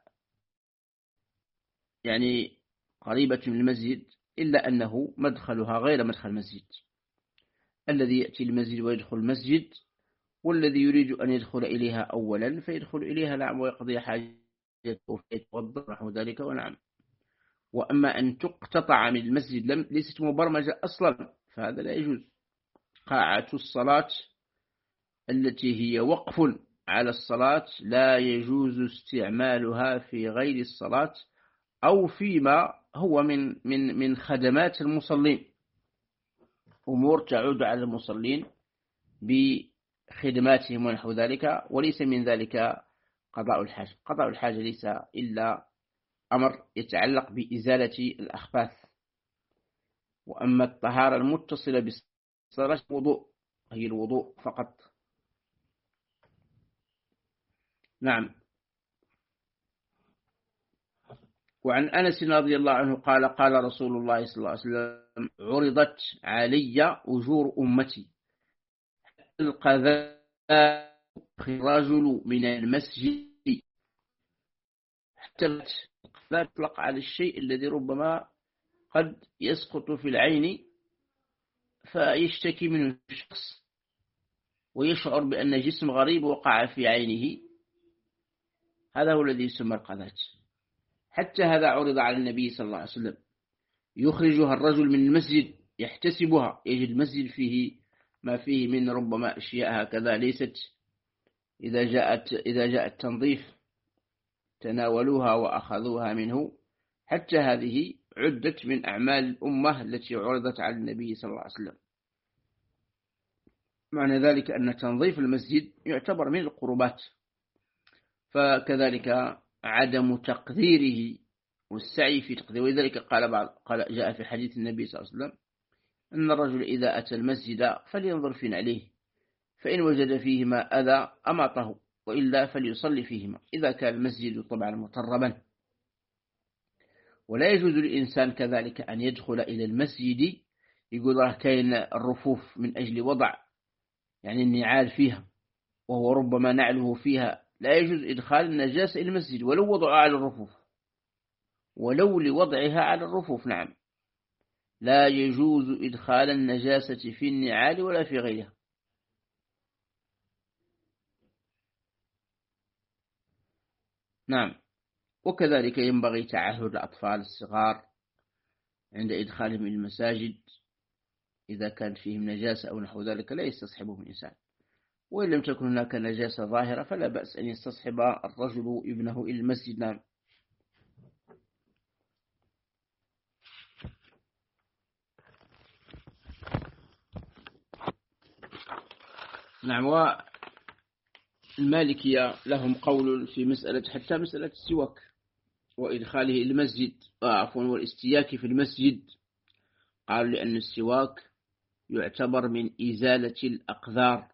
قريبة من المسجد، إلا أنه مدخلها غير مدخل المسجد. الذي يأتي المسجد ويدخل المسجد والذي يريد أن يدخل إليها أولا فيدخل إليها نعم ويقضي حاجته ويتوضأ نحو ذلك ونعم. وأما أن تقتطع من المسجد ليست مبرمجة أصلا فهذا لا يجوز. قاعة الصلاة التي هي وقف على الصلاة لا يجوز استعمالها في غير الصلاة أو فيما هو من خدمات المصلين، أمور تعود على المصلين بخدماتهم ونحو ذلك، وليس من ذلك قضاء الحاجة. قضاء الحاجة ليس إلا أمر يتعلق بإزالة الأخباث. وأما الطهارة المتصلة بالصلاة وضوء، هي الوضوء فقط. نعم. وعن أنس رضي الله عنه قال قال رسول الله صلى الله عليه وسلم عرضت علي أجور أمتي القذاء الرجل من المسجد حتى لا تطلق على الشيء الذي ربما قد يسقط في العين فيشتكي منه الشخص ويشعر بأن جسم غريب وقع في عينه، هذا هو الذي يسمى القذاة. حتى هذا عرض على النبي صلى الله عليه وسلم، يخرجها الرجل من المسجد يحتسبها، يجد المسجد فيه ما فيه من ربما أشياء هكذا ليست، إذا جاء التنظيف تناولوها وأخذوها منه. حتى هذه عدت من أعمال الأمة التي عرضت على النبي صلى الله عليه وسلم. معنى ذلك أن تنظيف المسجد يعتبر من القربات، فكذلك عدم تقديره والسعي في تقديره. ولذلك قال جاء في حديث النبي صلى الله عليه وسلم أن الرجل إذا أتى المسجد فلينظر في نعليه فإن وجد فيهما أذى أماطه وإلا فليصلي فيهما، إذا كان المسجد طبعا مطربا. ولا يجوز للإنسان كذلك أن يدخل إلى المسجد يقول راه كاين الرفوف من أجل وضع يعني النعال فيها وهو ربما نعله فيها، لا يجوز إدخال النجاسة إلى المسجد ولو وضعها على الرفوف، ولو لوضعها على الرفوف. نعم، لا يجوز إدخال النجاسة في النعال ولا في غيرها. نعم. وكذلك ينبغي تعهد الأطفال الصغار عند إدخالهم إلى المساجد، إذا كان فيهم نجاسة أو نحو ذلك لا يستصحبهم الإنسان، وإن لم تكن هناك نجاسة ظاهرة فلا بأس أن يستصحب الرجل ابنه إلى المسجد. نعم. نعم. والمالكية لهم قول في مسألة حتى مسألة السواك وإدخاله إلى المسجد والاستياك في المسجد. قالوا لأن السواك يعتبر من إزالة الأقذار،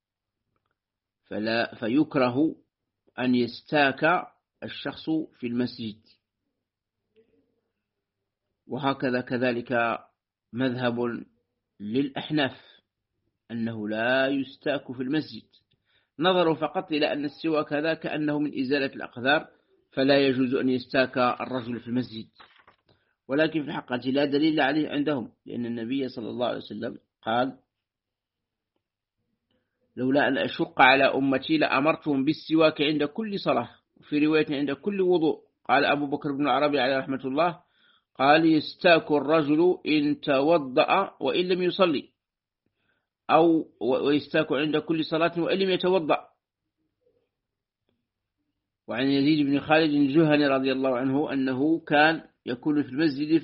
فيكره أن يستاك الشخص في المسجد. وهكذا كذلك مذهب للأحناف أنه لا يستاك في المسجد، نظروا فقط إلى أن السواك هذا كأنه من إزالة الأقذار فلا يجوز أن يستاك الرجل في المسجد، ولكن في الحقيقة لا دليل عليه عندهم، لأن النبي صلى الله عليه وسلم قال لولا أن أشق على أمتي لأمرتهم بالسواك عند كل صلاة، وفي رواية عند كل وضوء. قال أبو بكر بن العربي عليه رحمة الله قال يستاك الرجل إن توضأ وإن لم يصلي، أو ويستاك عند كل صلاة وإن لم يتوضأ. وعن يزيد بن خالد الجهني رضي الله عنه أنه كان يكون في المسجد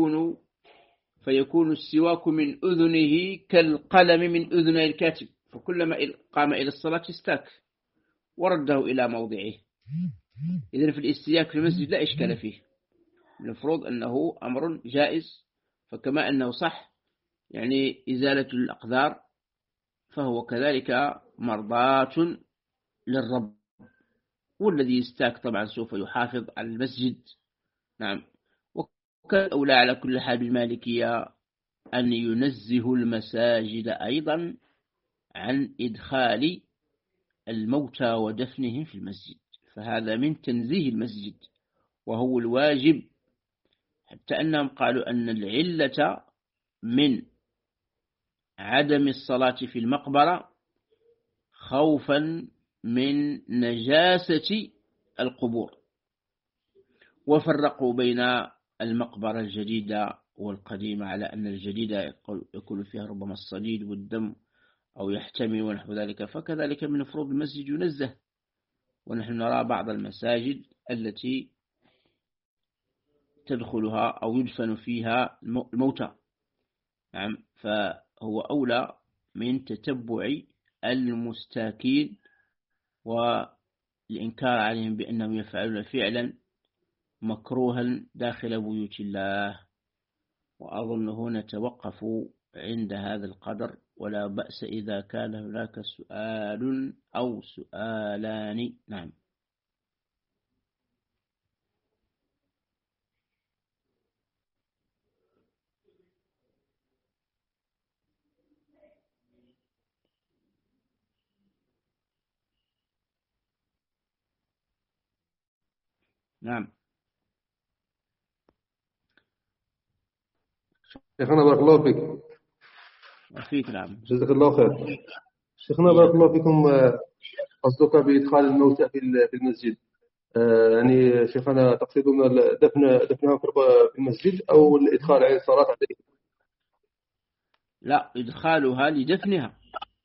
فيكون السواك من أذنه كالقلم من أذن الكاتب، فكلما قام إلى الصلاة استاك ورده إلى موضعه. إذن في الاستياك في المسجد لا إشكال فيه، المفروض أنه أمر جائز، فكما أنه صح يعني إزالة الأقذار فهو كذلك مرضاة للرب، والذي يستاك طبعا سوف يحافظ على المسجد. نعم. وكان أولى على كل حال بالمالكية أن ينزه المساجد أيضا عن إدخال الموتى ودفنهم في المسجد، فهذا من تنزيه المسجد وهو الواجب، حتى أنهم قالوا أن العلة من عدم الصلاة في المقبرة خوفا من نجاسة القبور. وفرقوا بين المقبرة الجديدة والقديمة على أن الجديدة يكون فيها ربما الصديد والدم أو يحتمي ونحو ذلك، فكذلك من فروض المسجد ينزه. ونحن نرى بعض المساجد التي تدخلها أو يدفن فيها الموتى. نعم، فهو أولى من تتبع المستاكين والإنكار عليهم بأنهم يفعلون فعلا مكروها داخل بيوت الله. وأظن هنا توقف عند هذا القدر، ولا بأس إذا كان هناك سؤال أو سؤالان. نعم. نعم. شيخنا بارك الله فيك. وفيك. نعم. جزاك الله خير. شيخنا بارك الله فيكم، قصدك بإدخال الموتى في المسجد، يعني شيخنا تقصدون دفنها في المسجد أو الإدخال على الصلاة عليه؟ لا، إدخالها لدفنها،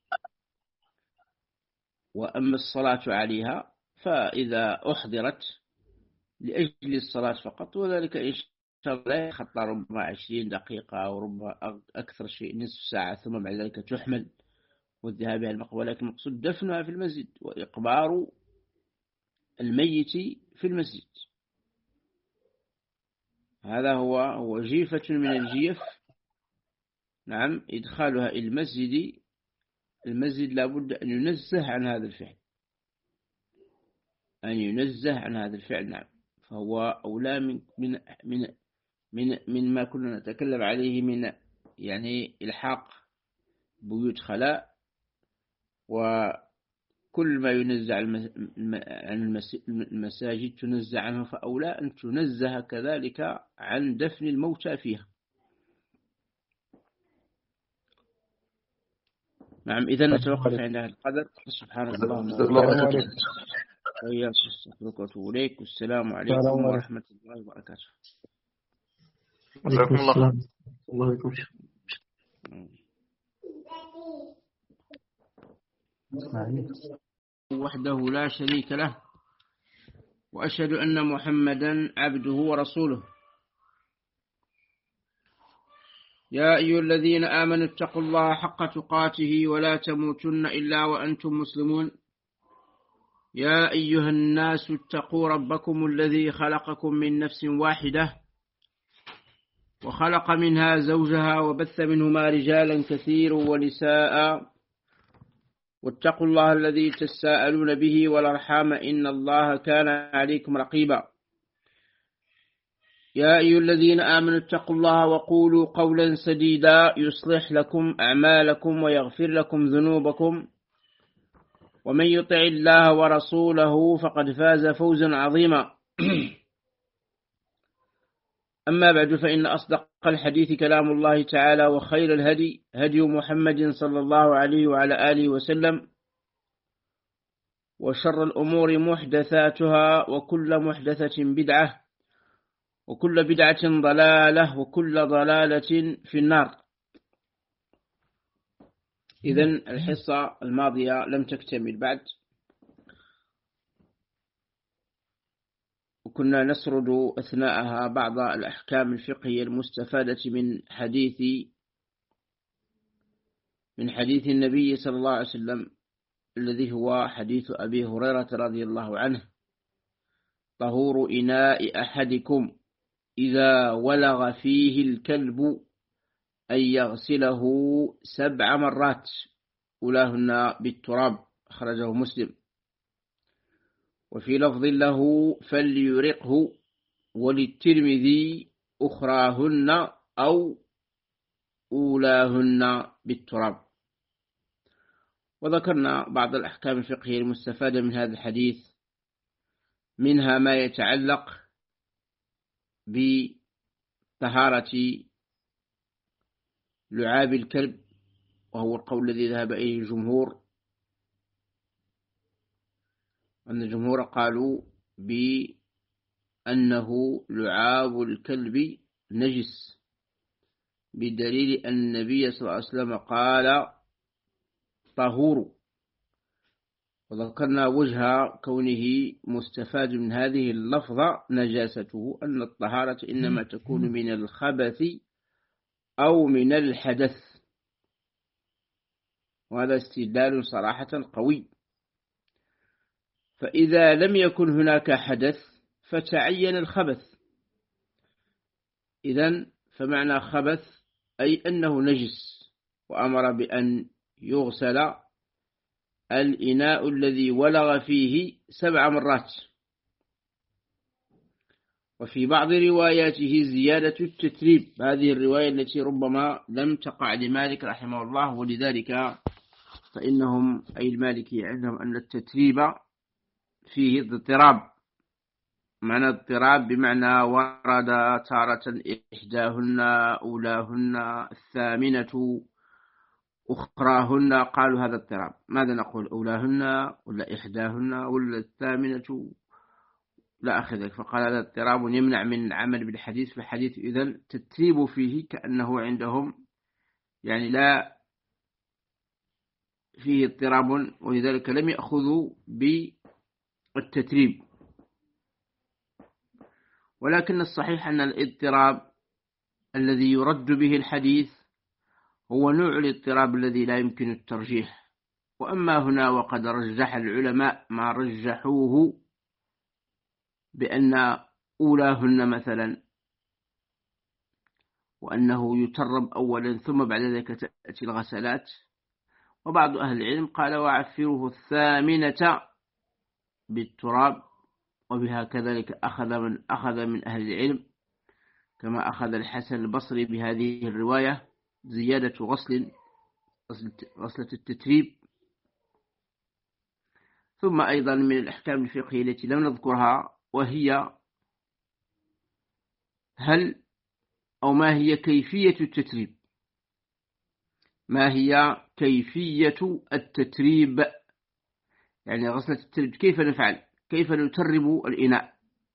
وأما الصلاة عليها فإذا أحضرت لأجل الصلاة فقط، وذلك إن شاء الله لا يخطى ربما 20 دقيقة أو ربما أكثر شيء نصف ساعة، ثم بعد ذلك تحمل والذهاب إلى المقبرة. ولكن المقصود دفنها في المسجد وإقبار الميت في المسجد. هذا هو جيفة من الجيف. نعم، إدخالها إلى المسجد لابد أن ينزه عن هذا الفعل، أن ينزه عن هذا الفعل. نعم، فهو أولى من ما كنا نتكلم عليه من يعني إلحاق بيوت خلاء، وكل ما ينزع عن المساجد تنزع عنه، فأولى أن تنزه كذلك عن دفن الموتى فيها. نعم، إذا نتوقف عند هذا القدر. سبحانك اللهم وبحمدك، وإياك أستغفرك وأتوب إليك، والسلام عليكم ورحمة الله وبركاته. عليكم السلام. الله عليكم. وحده لا شريك له، وأشهد أن محمدا عبده ورسوله. يا أيها الذين آمنوا اتقوا الله حق تقاته ولا تموتن إلا وأنتم مسلمون. يا أيها الناس اتقوا ربكم الذي خلقكم من نفس واحدة وخلق منها زوجها وبث منهما رجالا كثيرا ونساء، واتقوا الله الذي تساءلون به والأرحام إن الله كان عليكم رقيبا. يا أيها الذين آمنوا اتقوا الله وقولوا قولا سديدا يصلح لكم أعمالكم ويغفر لكم ذنوبكم، ومن يطع الله ورسوله فقد فاز فوزا عظيما. أما بعد، فإن أصدق الحديث كلام الله تعالى، وخير الهدي هدي محمد صلى الله عليه وعلى آله وسلم، وشر الأمور محدثاتها، وكل محدثة بدعة، وكل بدعة ضلالة، وكل ضلالة في النار. إذن الحصة الماضية لم تكتمل بعد، وكنا نسرد أثناءها بعض الأحكام الفقهية المستفادة من حديث النبي صلى الله عليه وسلم، الذي هو حديث أبي هريرة رضي الله عنه: طهور إناء أحدكم إذا ولغ فيه الكلب أن يغسله 7 مرات أولاهن بالتراب، أخرجه مسلم. وفي لفظ له فليرقه، وللترمذي أخراهن أو أولاهن بالتراب. وذكرنا بعض الأحكام الفقهية المستفادة من هذا الحديث، منها ما يتعلق بطهارة لعاب الكلب، وهو القول الذي ذهب إليه الجمهور، أن الجمهور قالوا بأنه لعاب الكلب نجس، بدليل أن النبي صلى الله عليه وسلم قال طهور. وذكرنا وجه كونه مستفاد من هذه اللفظة نجاسته، أن الطهارة إنما تكون من الخبث أو من الحدث، وهذا استدلال صراحة قوي. فإذا لم يكن هناك حدث فتعين الخبث، إذن فمعنى خبث أي أنه نجس، وأمر بأن يغسل الإناء الذي ولغ فيه 7 مرات. وفي بعض رواياته زيادة التتريب، هذه الرواية التي ربما لم تقع لمالك رحمه الله، ولذلك فإنهم أي المالكي عندهم أن التتريب فيه اضطراب. معنى اضطراب بمعنى ورد تارة إحداهن أولاهن الثامنة أخراهن، قالوا هذا اضطراب. ماذا نقول؟ أولاهن ولا إحداهن ولا الثامنة لا أخذ ذلك. فقال هذا اضطراب يمنع من العمل بالحديث. في الحديث إذن تتريب فيه كأنه عندهم يعني لا فيه اضطراب، ولذلك لم يأخذوا بالتتريب. ولكن الصحيح أن الاضطراب الذي يرد به الحديث هو نوع الاضطراب الذي لا يمكن الترجيح. وأما هنا وقد رجح العلماء ما رجحوه بأن أولاهن مثلا، وأنه يترب أولا ثم بعد ذلك تأتي الغسلات. وبعض أهل العلم قال وعفروه 8 بالتراب، وبها كذلك أخذ من أهل العلم، كما أخذ الحسن البصري بهذه الرواية زيادة غسلة التتريب. ثم أيضا من الأحكام الفقهية التي لم نذكرها، وهي ما هي كيفية التتريب؟ ما هي كيفية التتريب؟ يعني غسلة التتريب كيف نفعل؟ كيف نترب الإناء؟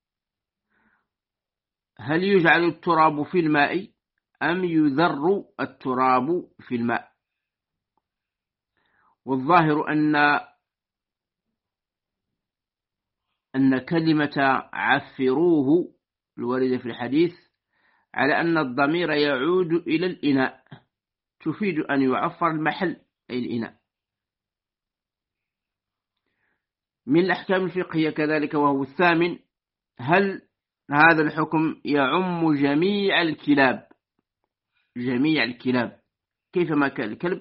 هل يجعل التراب في الماء أم يذر التراب في الماء؟ والظاهر أن كلمة عفروه الواردة في الحديث على أن الضمير يعود إلى الإناء، تفيد أن يعفر المحل أي الإناء. من الأحكام الفقهية كذلك وهو 8، هل هذا الحكم يعم جميع الكلاب؟ جميع الكلاب كيفما كان الكلب،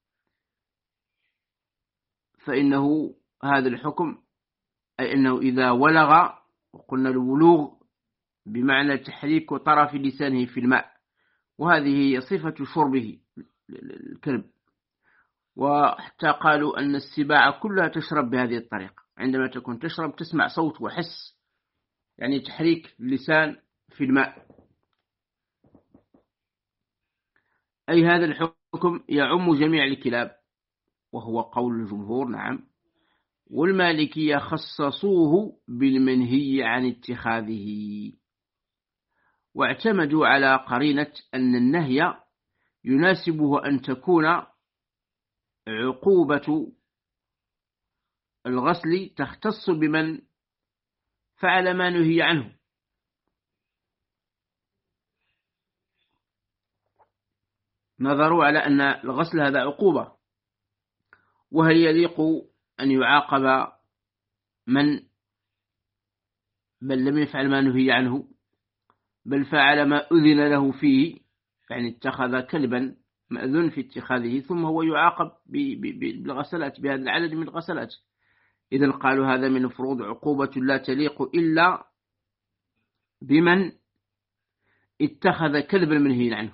فإنه هذا الحكم أي أنه إذا ولغ، وقلنا الولوغ بمعنى تحريك طرف لسانه في الماء، وهذه هي صفة شربه الكلب. وحتى قالوا أن السباع كلها تشرب بهذه الطريقة، عندما تكون تشرب تسمع صوت وحس، يعني تحريك اللسان في الماء. أي هذا الحكم يعم جميع الكلاب، وهو قول الجمهور نعم. والمالكية خصصوه بالمنهي عن اتخاذه، واعتمدوا على قرينة أن النهي يناسبه أن تكون عقوبة الغسل تختص بمن فعل ما نهي عنه. نظروا على أن الغسل هذا عقوبة، وهل يليق أن يعاقب من بل لم يفعل ما نهي عنه، بل فعل ما أذن له فيه، يعني اتخذ كلبا مأذون في اتخاذه ثم هو يعاقب بالغسلات، بهذا العدد من الغسلات. إذن قالوا هذا من فروض عقوبة لا تليق إلا بمن اتخذ كلبا منهي عنه،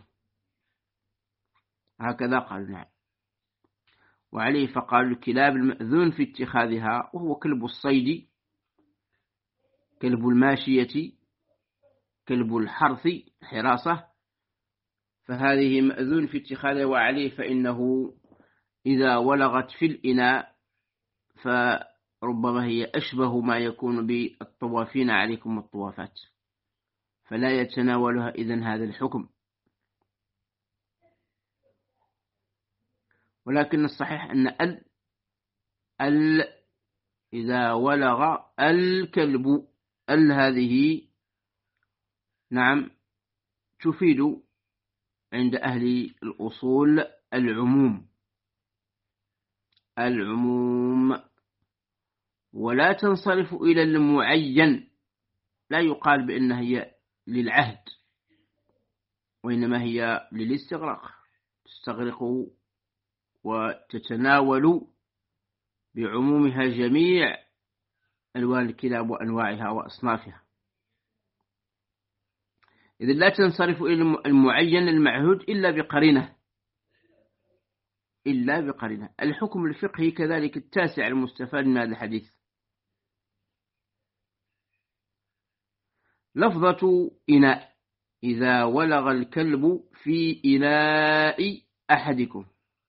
هكذا قالوا نعم. وعليه فقالوا الكلاب المأذون في اتخاذها، وهو كلب الصيد، كلب الماشية، كلب الحرث حراسة، فهذه مأذون في اتخاذها. وعليه فإنه إذا ولغت في الإناء ربما هي أشبه ما يكون بالطوافين عليكم والطوافات، فلا يتناولها إذن هذا الحكم. ولكن الصحيح أن إذا ولغ الكلب هذه نعم تفيد عند أهل الأصول العموم، ولا تنصرف إلى المعين. لا يقال بأنها هي للعهد، وإنما هي للاستغراق، تستغرق وتتناول بعمومها جميع ألوان الكلاب وأنواعها وأصنافها. إذن لا تنصرف إلى المعين المعهود إلا بقرينة. الحكم الفقهي كذلك التاسع المستفاد من هذا الحديث: لفظة إناء: إذا ولغ الكلب في إناء أحدكم،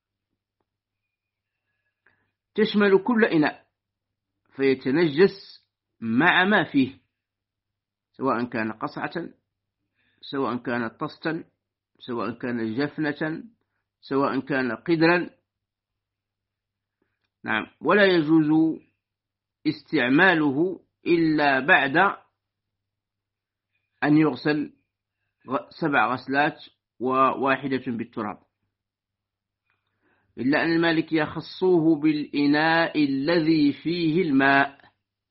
تشمل كل إناء فيتنجس مع ما فيه، سواء كان قصعة، سواء كان طستا، سواء كان جفنة، سواء كان قدرا. نعم. ولا يجوز استعماله إلا بعد أن يغسل 7 غسلات وواحدة بالتراب، إلا أن المالك يخصوه بالإناء الذي فيه الماء،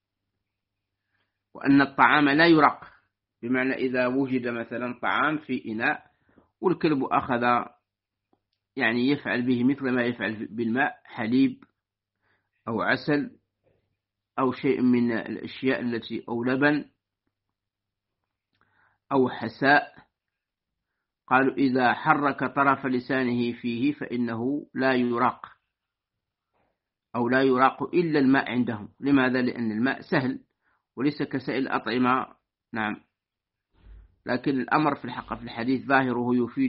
وأن الطعام لا يرق، بمعنى إذا وجد مثلا طعام في إناء والكلب أخذ يعني يفعل به مثل ما يفعل بالماء، حليب أو عسل أو شيء من الأشياء التي أو لبن أو حساء، قالوا إذا حرك طرف لسانه فيه فإنه لا يراق، أو لا يراق إلا الماء عندهم. لماذا؟ لأن الماء سهل وليس كسائر الأطعمة. نعم. لكن الأمر في الحق في الحديث ظاهره يفيد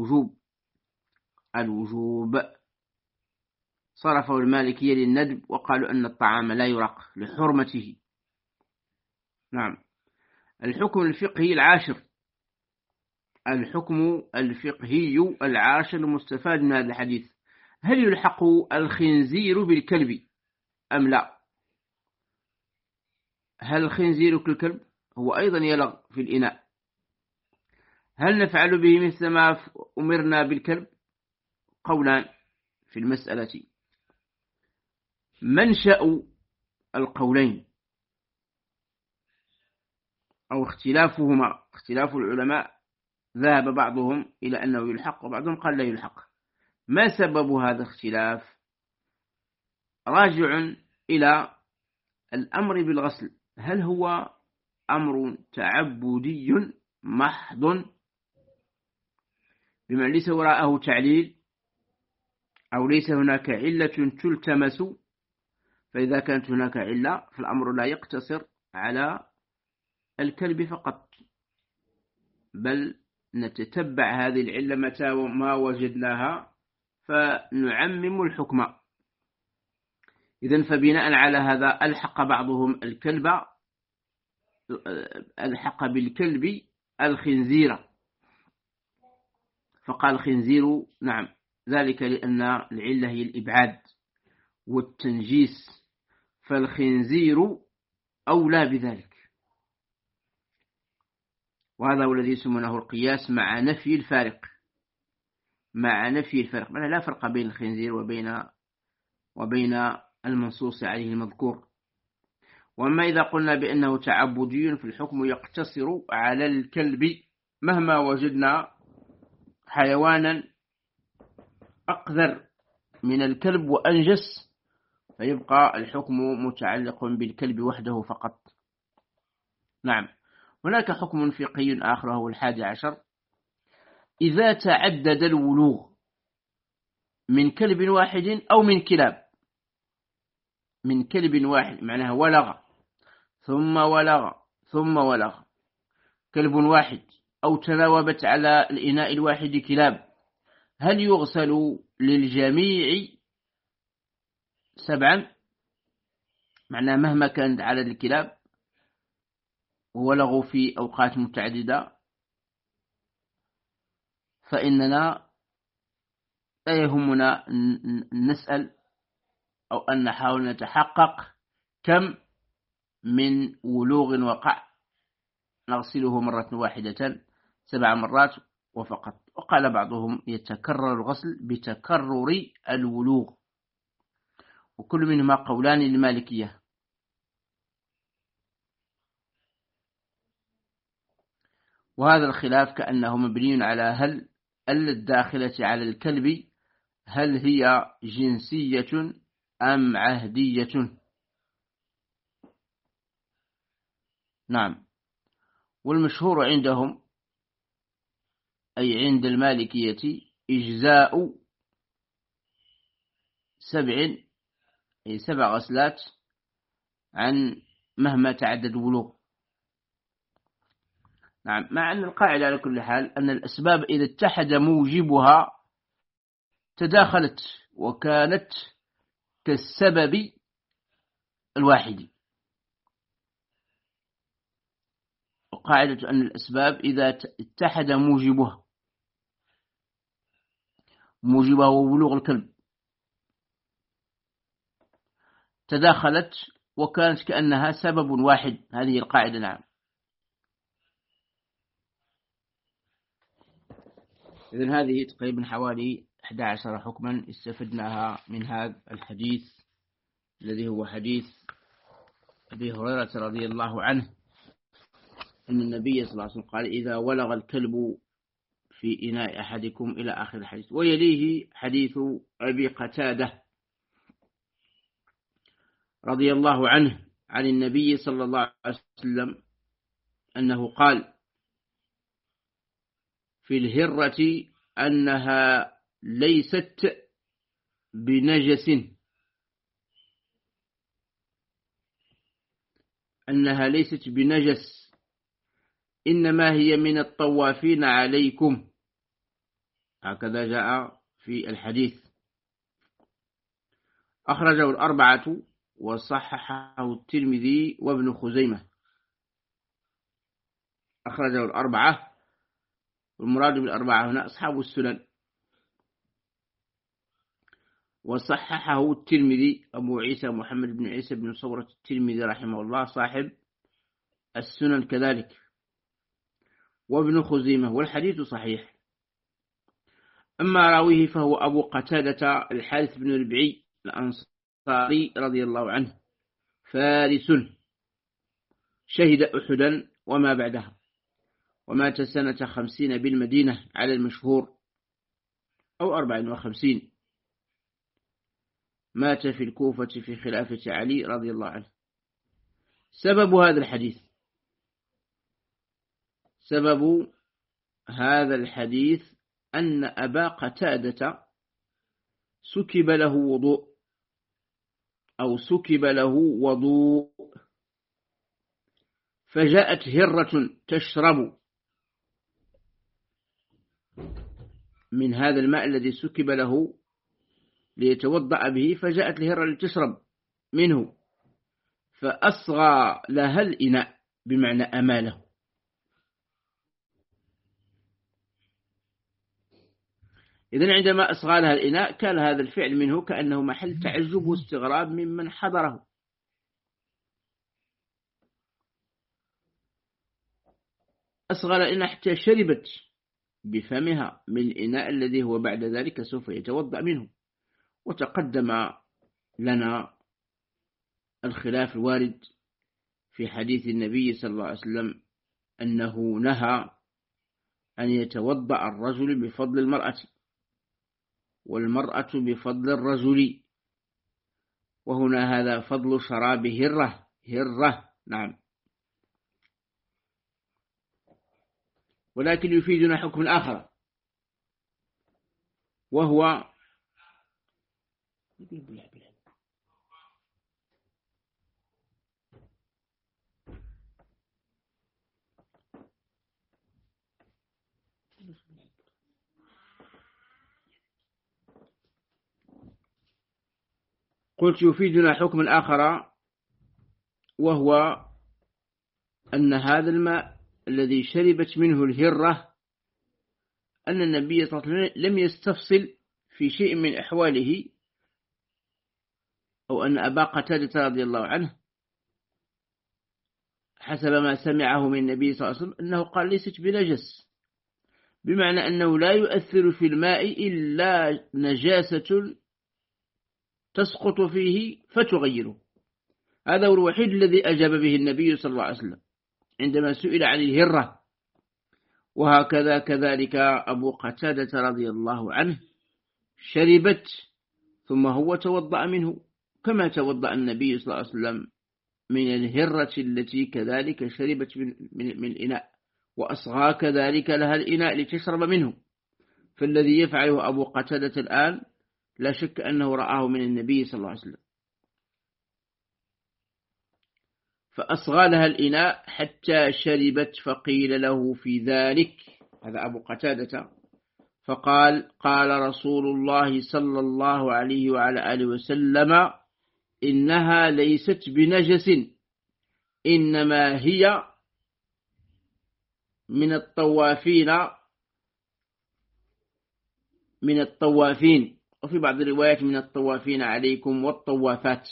الوجوب. صرفه المالكية للندب، وقالوا أن الطعام لا يراق لحرمته. نعم. الحكم الفقهي العاشر: المستفاد من هذا الحديث: هل يلحق الخنزير بالكلب أم لا؟ هل الخنزير كالكلب؟ هو أيضا يلغ في الإناء. هل نفعل به مثل ما أمرنا بالكلب؟ قولان في المسألة. منشأ القولين أو اختلاف العلماء، ذهب بعضهم إلى أنه يلحق وبعضهم قال لا يلحق. ما سبب هذا الاختلاف؟ راجع إلى الأمر بالغسل. هل هو أمر تعبدي محض بمعنى ليس وراءه تعليل، أو ليس هناك علة تلتمس؟ فإذا كانت هناك علة فالأمر لا يقتصر على الكلب فقط، بل نتتبع هذه العلة متى ما وجدناها فنعمم الحكم. إذن فبناء على هذا ألحق بعضهم ألحق بالكلب الخنزير، فقال الخنزير نعم، ذلك لأن العلة هي الإبعاد والتنجيس، فالخنزير أولى بذلك. وهذا هو الذي يسمونه القياس مع نفي الفارق. يعني لا فرق بين الخنزير وبين المنصوص عليه المذكور. وأما إذا قلنا بأنه تعبدي فالحكم يقتصر على الكلب مهما وجدنا حيوانا أقذر من الكلب وأنجس، فيبقى الحكم متعلق بالكلب وحده فقط. نعم. هناك حكم فقهي آخر وهو 11: إذا تعدد الولوغ من كلب واحد أو من كلاب. من كلب واحد معناها ولغ ثم ولغ كلب واحد، أو تناوبت على الإناء الواحد كلاب، هل يغسل للجميع 7 معناه مهما كانت عدد الكلاب وولغوا في أوقات متعددة فإننا لا يهمنا نسأل أو أن نحاول نتحقق كم من ولوغ وقع، نغسله مرة واحدة 7 مرات وفقط. وقال بعضهم يتكرر الغسل بتكرر الولوغ، وكل منهما قولان للمالكية. وهذا الخلاف كأنه مبني على هل الداخلة على الكلب هل هي جنسية أم عهدية. نعم. والمشهور عندهم أي عند المالكية إجزاء 7 أي 7 غسلات عن مهما تعدد ولوغ. نعم. مع أن القاعدة على كل حال أن الأسباب إذا اتحد موجبها تداخلت وكانت كالسبب الواحد. وقاعدة أن الأسباب إذا اتحد موجبها وبلوغ الكلب تداخلت وكانت كأنها سبب واحد. هذه القاعدة. نعم. إذن هذه تقريبا حوالي 11 حكما استفدناها من هذا الحديث الذي هو حديث أبي هريرة رضي الله عنه أن النبي صلى الله عليه وسلم قال إذا ولغ الكلب في إناء أحدكم إلى آخر الحديث. ويليه حديث أبي قتادة رضي الله عنه عن النبي صلى الله عليه وسلم أنه قال في الهرة أنها ليست بنجس، أنها ليست بنجس إنما هي من الطوافين عليكم. هكذا جاء في الحديث. أخرجه الأربعة وصححه الترمذي وابن خزيمة. أخرجه الأربعة، والمراد بالأربعة هنا أصحاب السنن. وصححه الترمذي أبو عيسى محمد بن عيسى بن صورة الترمذي رحمه الله صاحب السنن كذلك، وابن خزيمة، والحديث صحيح. أما راويه فهو أبو قتادة الحارث بن ربعي الأنصاري رضي الله عنه، فارس شهد أحدا وما بعدها، ومات سنة 50 بالمدينة على المشهور، أو 54. مات في الكوفة في خلافة علي رضي الله عنه. سبب هذا الحديث، سبب هذا الحديث أن أبا قتادة سكب له وضوء، أو سكب له وضوء، فجاءت هرة تشرب من هذا الماء الذي سكب له ليتوضأ به، فجاءت الهرة لتشرب منه فأصغى لها الإناء بمعنى أماله. إذن عندما أصغى لها الإناء كان هذا الفعل منه كأنه محل تعجب واستغراب ممن حضره. أصغى الإناء حتى شربت بفمها من الإناء الذي هو بعد ذلك سوف يتوضأ منه. وتقدم لنا الخلاف الوارد في حديث النبي صلى الله عليه وسلم أنه نهى أن يتوضأ الرجل بفضل المرأة، والمرأة بفضل الرجل، وهنا هذا فضل شراب هرة. نعم. ولكن يفيدنا حكم آخر، وهو قلت يفيدنا حكم آخر، وهو أن هذا الماء الذي شربت منه الهرة أن النبي صلى الله عليه وسلم لم يستفصل في شيء من أحواله، أو أن أبا قتادة رضي الله عنه حسب ما سمعه من النبي صلى الله عليه وسلم أنه قال ليست بنجس، بمعنى أنه لا يؤثر في الماء إلا نجاسة تسقط فيه فتغيره. هذا هو الوحيد الذي أجاب به النبي صلى الله عليه وسلم عندما سئل عن الهرة. وهكذا كذلك أبو قتادة رضي الله عنه شربت ثم هو توضأ منه كما توضأ النبي صلى الله عليه وسلم من الهرة التي كذلك شربت من الإناء، وأصغى كذلك لها الإناء لتشرب منه. فالذي يفعله أبو قتادة الآن لا شك أنه رآه من النبي صلى الله عليه وسلم، فأصغى لها الإناء حتى شربت، فقيل له في ذلك، هذا أبو قتادة، فقال قال رسول الله صلى الله عليه وعلى آله وسلم إنها ليست بنجس، إنما هي من الطوافين، وفي بعض الروايات من الطوافين عليكم والطوافات.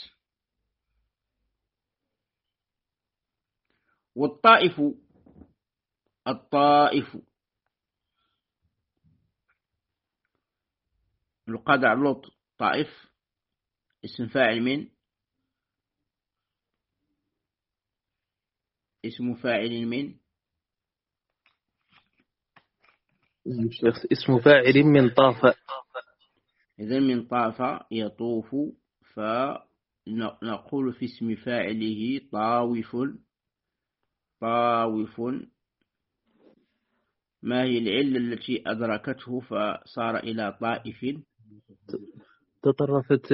والطائف، الطائف القادع لوط، طائف اسم فاعل من، اسم فاعل من، اسم فاعل من طاف. إذن من طاف يطوف، فنقول في اسم فاعله طاوف. طاوف ما هي العلة التي أدركته فصار إلى طائف؟ تطرفت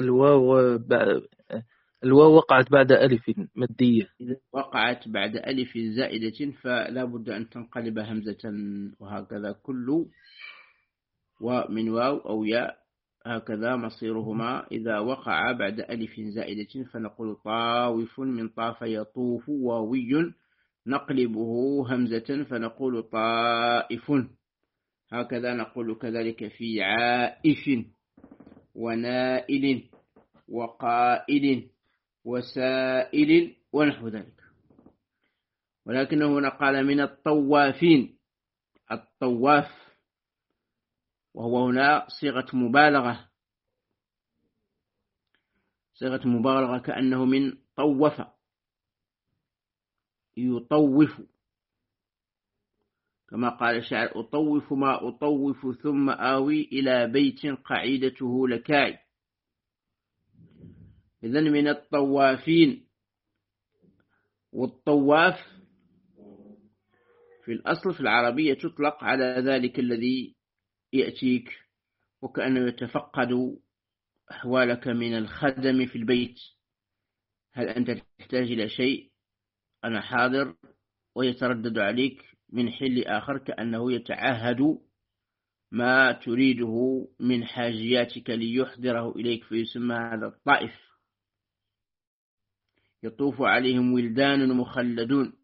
الواو وقعت بعد ألف مادية. إذا وقعت بعد ألف زائدة فلا بد أن تنقلب همزة، وهكذا كل ومن واو أو ياء هكذا مصيرهما إذا وقع بعد ألف زائدة، فنقول طاوف من طاف يطوف واوي نقلبه همزة فنقول طائف. هكذا نقول كذلك في عائف ونائل وقائل وسائل ونحو ذلك. ولكنه هنا قال من الطوافين، الطواف، وهو هنا صيغة مبالغة، صيغة مبالغة كأنه من طوف يطوف، كما قال الشاعر أطوف ما أطوف ثم آوي إلى بيت قعيدته لكاعي. إذن من الطوافين. والطواف في الأصل في العربية تطلق على ذلك الذي يأتيك وكأنه يتفقد أحوالك من الخدم في البيت، هل أنت تحتاج إلى شيء؟ أنا حاضر، ويتردد عليك من حل آخر كأنه يتعهد ما تريده من حاجياتك ليحضره إليك، فيسمى هذا الطائف. يطوف عليهم ولدان مخلدون.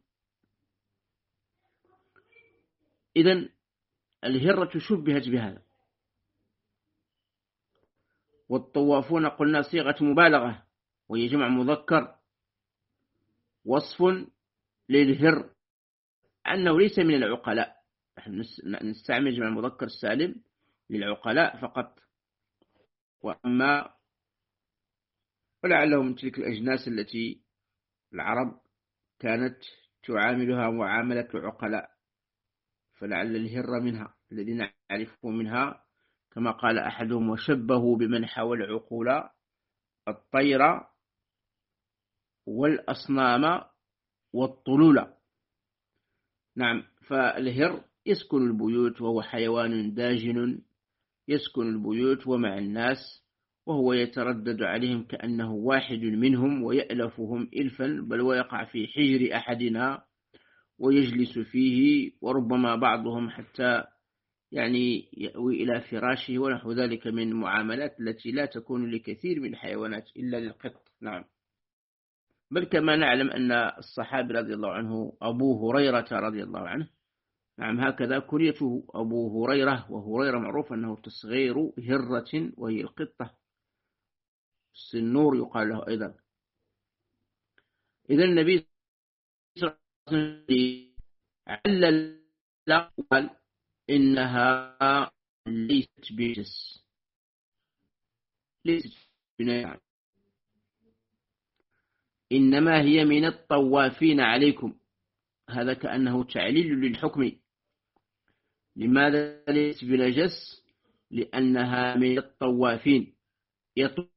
إذن الهرة شبهت بهذا. والطوافون قلنا صيغة مبالغة وهي جمع مذكر، وصف للهر أنه ليس من العقلاء، نحن نستعمل جمع المذكر السالم للعقلاء فقط، وأما ولعله من تلك الأجناس التي العرب كانت تعاملها معاملة العقلاء، فلعل الهر منها الذي نعرفه منها، كما قال أحدهم وشبهوا بمن حوى العقول الطير والأصنام والطلول. نعم، فالهر يسكن البيوت وهو حيوان داجن يسكن البيوت ومع الناس، وهو يتردد عليهم كأنه واحد منهم ويألفهم إلفا، بل ويقع في حجر أحدنا ويجلس فيه، وربما بعضهم حتى يعني يأوي إلى فراشه ونحو ذلك من معاملات التي لا تكون لكثير من الحيوانات إلا للقط. نعم. بل كما نعلم أن الصحابي رضي الله عنه أبو هريرة رضي الله عنه، نعم هكذا كنيته أبو هريرة، وهريرة معروف أنه تصغير هرة وهي القطة، السنور يقال له أيضا. إذا النبي صلى الله عليه وسلم علل قال إنها ليست بنجس، ليست بنجس، إنما هي من الطوافين عليكم. هذا كأنه تعليل للحكم. لماذا ليست بنجس؟ لأنها من الطوافين يطوف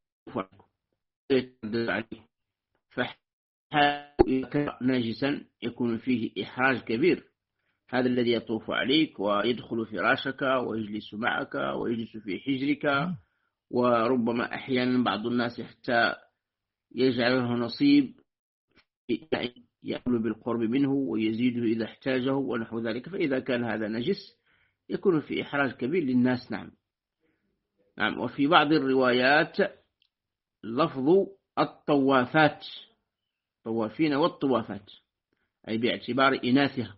عليكم، فإذا كان ناجسا يكون فيه إحراج كبير. هذا الذي يطوف عليك ويدخل فراشك ويجلس معك ويجلس في حجرك، وربما أحيانا بعض الناس حتى يجعله نصيب يأكل بالقرب منه ويزيده إذا احتاجه ونحو ذلك. فإذا كان هذا نجس يكون في إحراج كبير للناس. نعم. وفي بعض الروايات لفظ الطوافات، طوافين والطوافات، أي باعتبار إناثها.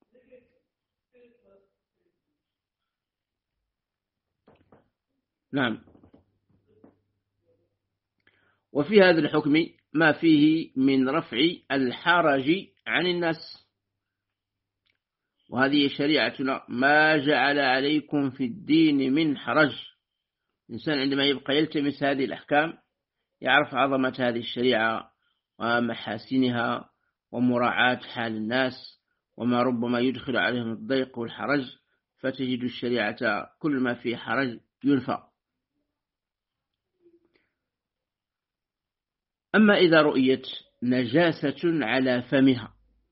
نعم. وفي هذا الحكم ما فيه من رفع الحرج عن الناس، وهذه شريعتنا، ما جعل عليكم في الدين من حرج. الإنسان عندما يبقى يلتمس هذه الأحكام يعرف عظمة هذه الشريعة ومحاسنها ومراعاة حال الناس وما ربما يدخل عليهم الضيق والحرج، فتجد الشريعة كل ما فيه حرج ينفى. أما إذا رؤيت نجاسة على فمها،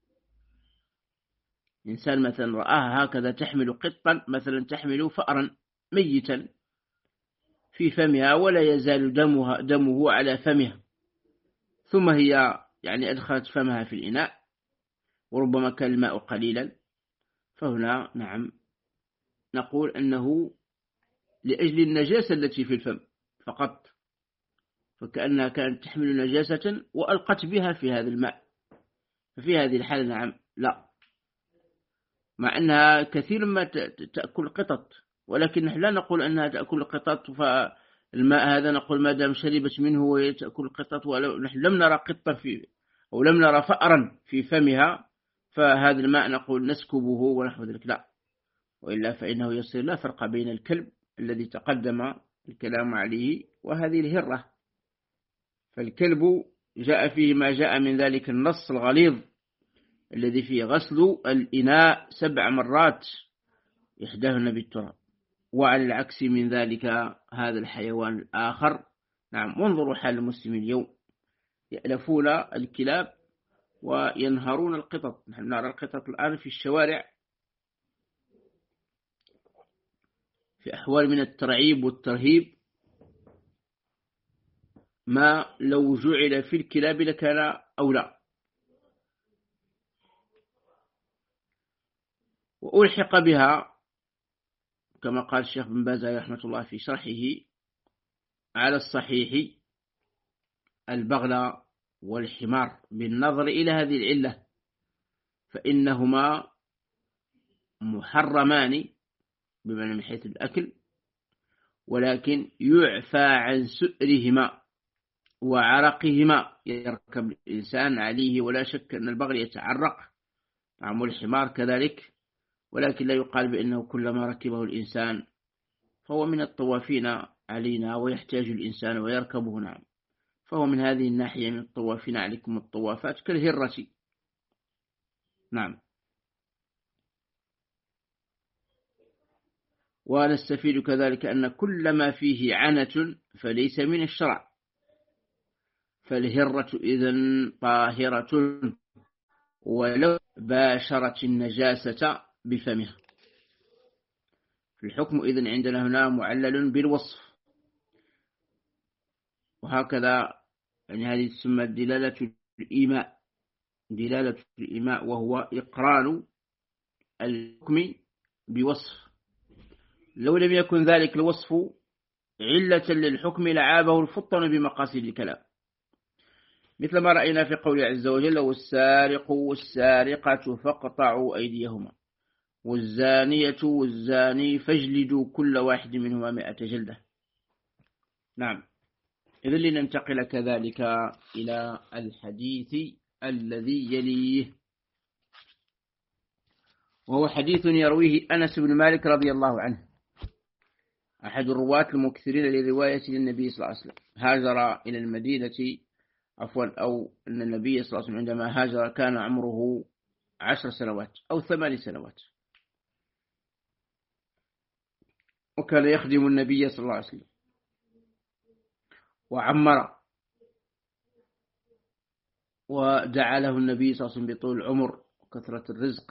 إنسان مثلا رآها هكذا تحمل قطا، مثلا تحمل فأرا ميتا في فمها ولا يزال دمه على فمها، ثم هي يعني أدخلت فمها في الإناء وربما كان الماء قليلا، فهنا نعم نقول أنه لأجل النجاسة التي في الفم فقط، فكأنها كانت تحمل نجاسة وألقت بها في هذا الماء، ففي هذه الحالة نعم لا، مع أنها كثير ما تأكل قطط، ولكن نحن لا نقول أنها تأكل قطط فالماء هذا نقول ما دام شربت منه وهي تأكل قطط، ونحن لم نرى قطة في أو لم نرى فأرا في فمها، فهذا الماء نقول نسكبه ونحو ذلك، لا، وإلا فإنه يصير لا فرق بين الكلب الذي تقدم الكلام عليه وهذه الهرة. فالكلب جاء فيه ما جاء من ذلك النص الغليظ الذي فيه غسل الإناء 7 مرات إحداهن بالتراب، وعلى العكس من ذلك هذا الحيوان الآخر. نعم. وانظروا حال المسلمين اليوم، يألفون الكلاب وينهرون القطط. نحن نرى القطط الآن في الشوارع في أحوال من الترعيب والترهيب، ما لو جعل في الكلاب لكان أولى. وألحق بها كما قال الشيخ بن باز رحمة الله في شرحه على الصحيح البغل والحمار، بالنظر إلى هذه العلة، فإنهما محرمان بمعنى من حيث الأكل، ولكن يعفى عن سؤرهما وعرقهما، يركب الإنسان عليه ولا شك أن البغل يتعرق، نعم، والحمار كذلك، ولكن لا يقال بأنه كلما ركبه الإنسان فهو من الطوافين علينا ويحتاج الإنسان ويركبه. نعم. فهو من هذه الناحية من الطوافين عليكم الطوافات كالهرة. نعم. ونستفيد كذلك أن كل ما فيه عنة فليس من الشرع، فالهرة إذن طاهرة ولو باشرت النجاسة بفمها. في الحكم إذن عندنا هنا معلل بالوصف، وهكذا يعني هذه تسمى دلالة الإيماء، دلالة الإيماء، وهو إقران الحكم بوصف. لو لم يكن ذلك الوصف علة للحكم لعابه الفطن بمقاصد الكلام. مثل ما رأينا في قوله عز وجل: والسارق والسارقة فاقطعوا أيديهما والزانية والزاني فاجلدوا كل واحد منهما 100 جلدة. نعم. إذن لننتقل كذلك إلى الحديث الذي يليه، وهو حديث يرويه أنس بن مالك رضي الله عنه، أحد الرواة المكثرين لرواية النبي صلى الله عليه وسلم. هاجر إلى المدينة أو أن النبي صلى الله عليه وسلم عندما هاجر كان عمره 10 سنوات أو 8 سنوات، وكان يخدم النبي صلى الله عليه وسلم وعمر، ودعا له النبي صلى الله عليه وسلم بطول العمر وكثرة الرزق،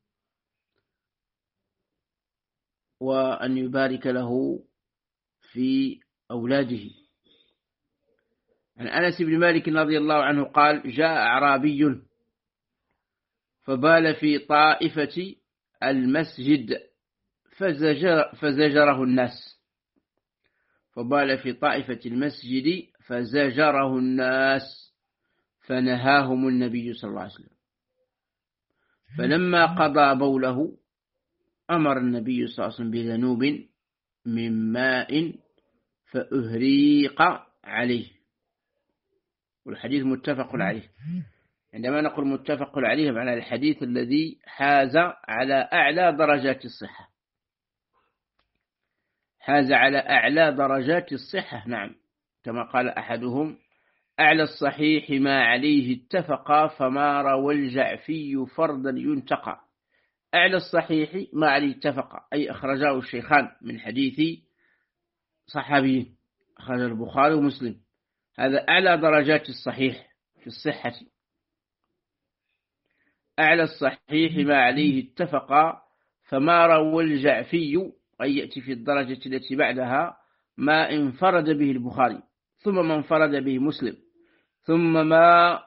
وأن يبارك له في أولاده. عن أنس بن مالك رضي الله عنه قال: جاء أعرابي فبال في طائفة المسجد فزجره الناس. فبال في طائفة المسجد فزجره الناس فنهاهم النبي صلى الله عليه وسلم. فلما قضى بوله أمر النبي صلى الله عليه وسلم بذنوب من ماء فأهريق عليه. والحديث متفق عليه. عندما نقول متفق عليه معنى الحديث الذي حاز على أعلى درجات الصحة، حاز على أعلى درجات الصحة. نعم، كما قال أحدهم: أعلى الصحيح ما عليه اتفق فما روى الجعفي فردا ينتقى. أعلى الصحيح ما عليه اتفق، أي أخرجاه الشيخان من حديث صحابيين، أخرج البخاري ومسلم. هذا أعلى درجات الصحيح في الصحة. أعلى الصحيح ما عليه اتفق فما روى الجعفي، أي يأتي في الدرجة التي بعدها ما انفرد به البخاري، ثم ما انفرد به مسلم، ثم ما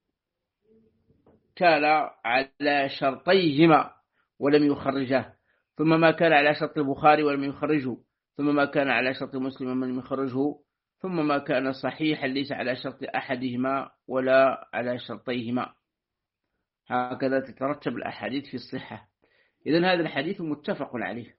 كان على شرطيهما ولم يخرجه، ثم ما كان على شرط البخاري ولم يخرجه، ثم ما كان على شرط مسلم ولم يخرجه، ثم ما كان صحيحا ليس على شرط أحدهما ولا على شرطيهما. هكذا تترتب الأحاديث في الصحة. إذن هذا الحديث متفق عليه.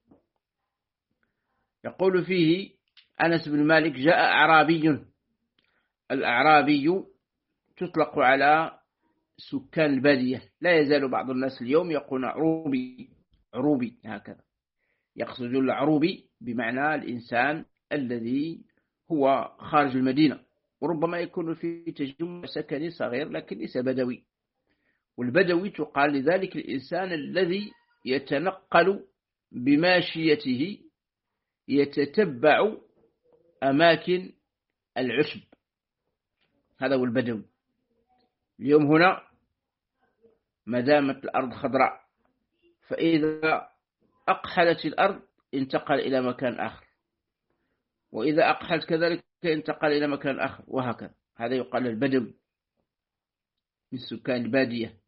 يقول فيه أنس بن مالك: جاء أعرابي. الأعرابي تطلق على سكان البادية، لا يزال بعض الناس اليوم يقول عروبي هكذا، يقصد العروبي بمعنى الإنسان الذي هو خارج المدينة، وربما يكون في تجمع سكني صغير لكن ليس بدوي. والبدوي تقال لذلك الإنسان الذي يتنقل بماشيته، يتتبع أماكن العشب، هذا هو البدوي. اليوم هنا ما دامت الأرض خضراء، فإذا أقحلت الأرض انتقل إلى مكان آخر، وإذا أقحلت كذلك انتقل إلى مكان آخر، وهكذا. هذا يقال البدوي من سكان البادية.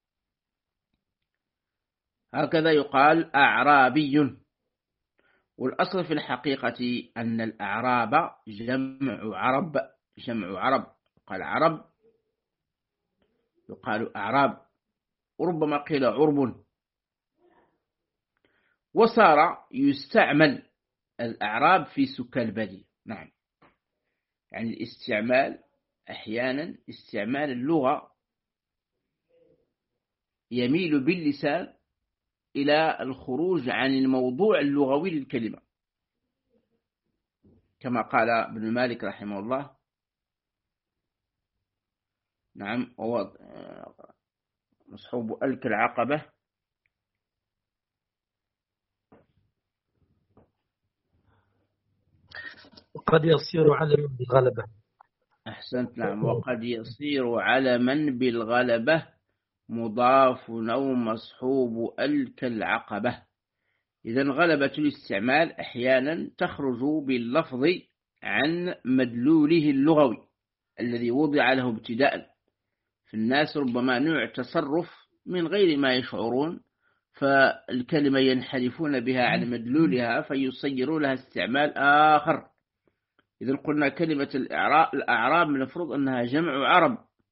هكذا يقال أعرابي. والأصل في الحقيقة أن الأعراب جمع عرب، قال عرب يقال أعراب، وربما قيل عرب. وصار يستعمل الأعراب في سكان البادية. نعم، يعني الاستعمال أحيانا استعمال اللغة يميل باللسان إلى الخروج عن الموضوع اللغوي للكلمة، كما قال ابن مالك رحمه الله. نعم، هو مصحوب ألك العقبة. وقد يصير علما بالغلبة. أحسنت. نعم، وقد يصير علما بالغلبة مضاف أو مصحوب ألك العقبة. إذن غلبة الاستعمال أحيانا تخرج باللفظ عن مدلوله اللغوي الذي وضع له ابتداء. في الناس ربما نوع تصرف من غير ما يشعرون، فالكلمة ينحرفون بها عن مدلولها فيصيروا لها استعمال آخر. إذن قلنا كلمة الأعراب من المفروض أنها جمع عرب،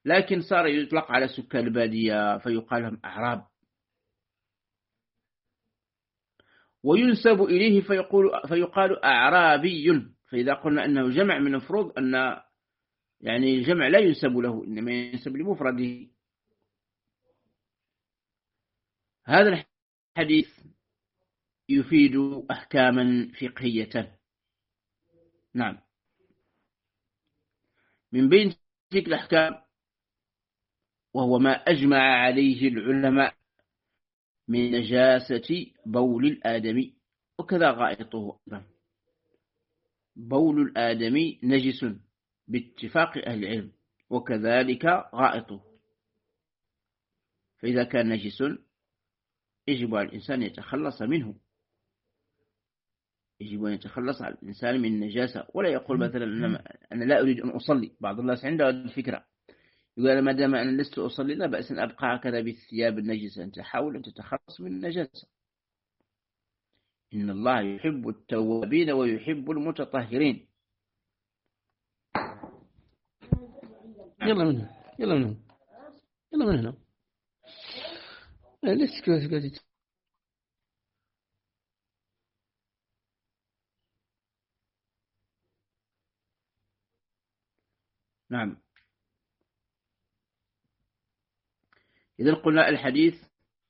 لكن صار يطلق على سكان البادية فيقال لهم أعراب، وينسب إليه فيقال أعرابي. فإذا قلنا أنه جمع من المفروض أن يعني الجمع لا ينسب له، إنما ينسب لمفرده. هذا الحديث يفيد أحكاما فقهية. نعم، من بين تلك الأحكام وهو ما أجمع عليه العلماء من نجاسة بول الآدمي وكذا غائطه أيضا. بول الآدمي نجس باتفاق أهل العلم، وكذلك غائطه. فإذا كان نجس يجب على الإنسان يتخلص منه، يجب أن يتخلص على الإنسان من النجاسة، ولا يقول مثلا أنا لا أريد أن أصلي. بعض الناس عنده هذه الفكرة، يقول ما دام أنا لست أصلي لا بأس أن أبقى هكذا بالثياب النجسة. أنت حاول أن تتخلص من النجاسة. إن الله يحب التوابين ويحب المتطهرين. يلا من هنا، يلا من هنا، يلا من هنا. ليش كذا؟ نعم، إذا قلنا الحديث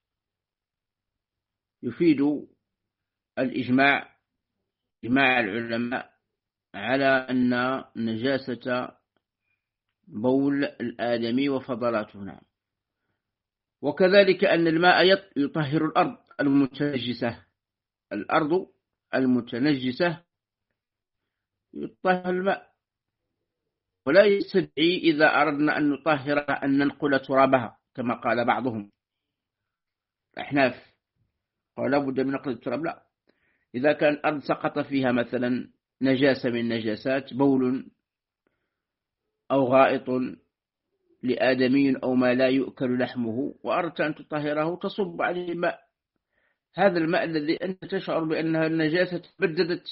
يفيد الإجماع، إجماع العلماء على أن نجاسة بول الآدمي وفضلاته. نعم، وكذلك أن الماء يطهر الأرض المتنجسة. الأرض المتنجسة يطهر الماء، ولا يستدعي إذا أردنا أن نطهر أن ننقل ترابها كما قال بعضهم الأحناف، قال لا بد من نقل التراب. لا، إذا كان الأرض سقط فيها مثلا نجاسة من نجاسات، بول أو غائط لآدمي أو ما لا يؤكل لحمه، وأردت أن تطهره تصب عليه الماء. هذا الماء الذي أنت تشعر بأنها النجاسة تبددت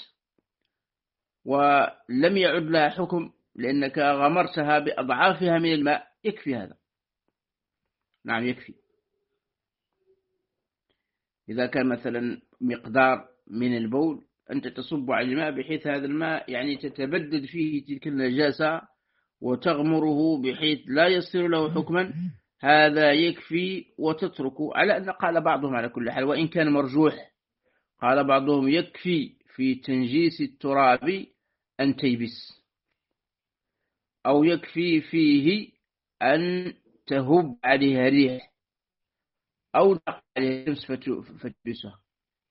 ولم يعد لها حكم لأنك غمرتها بأضعافها من الماء، يكفي هذا. نعم يكفي. إذا كان مثلا مقدار من البول أنت تصب على الماء بحيث هذا الماء يعني تتبدد فيه تلك النجاسة وتغمره بحيث لا يصير له حكما، هذا يكفي وتتركه. على أن قال بعضهم على كل حال وإن كان مرجوح، قال بعضهم يكفي في تنجيس التراب أن تيبس، أو يكفي فيه أن تهب عليها ريح أو نقع عليها شمس فتبسها.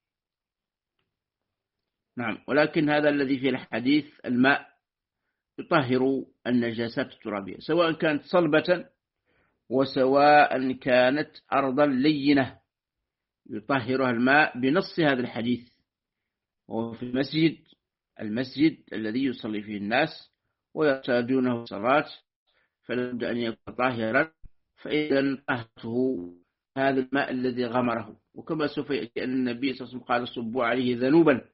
نعم، ولكن هذا الذي في الحديث الماء يطهر النجاسات الترابية سواء كانت صلبة وسواء كانت أرضا لينة، يطهرها الماء بنص هذا الحديث. وفي المسجد الذي يصلي فيه الناس ويرتادونه الصلاة فلا بد أن يكون طاهرا، فإذا طهرته هذا الماء الذي غمره. وكما سوف يأتي أن النبي صلى الله عليه وسلم قال صبوا عليه ذنوبا.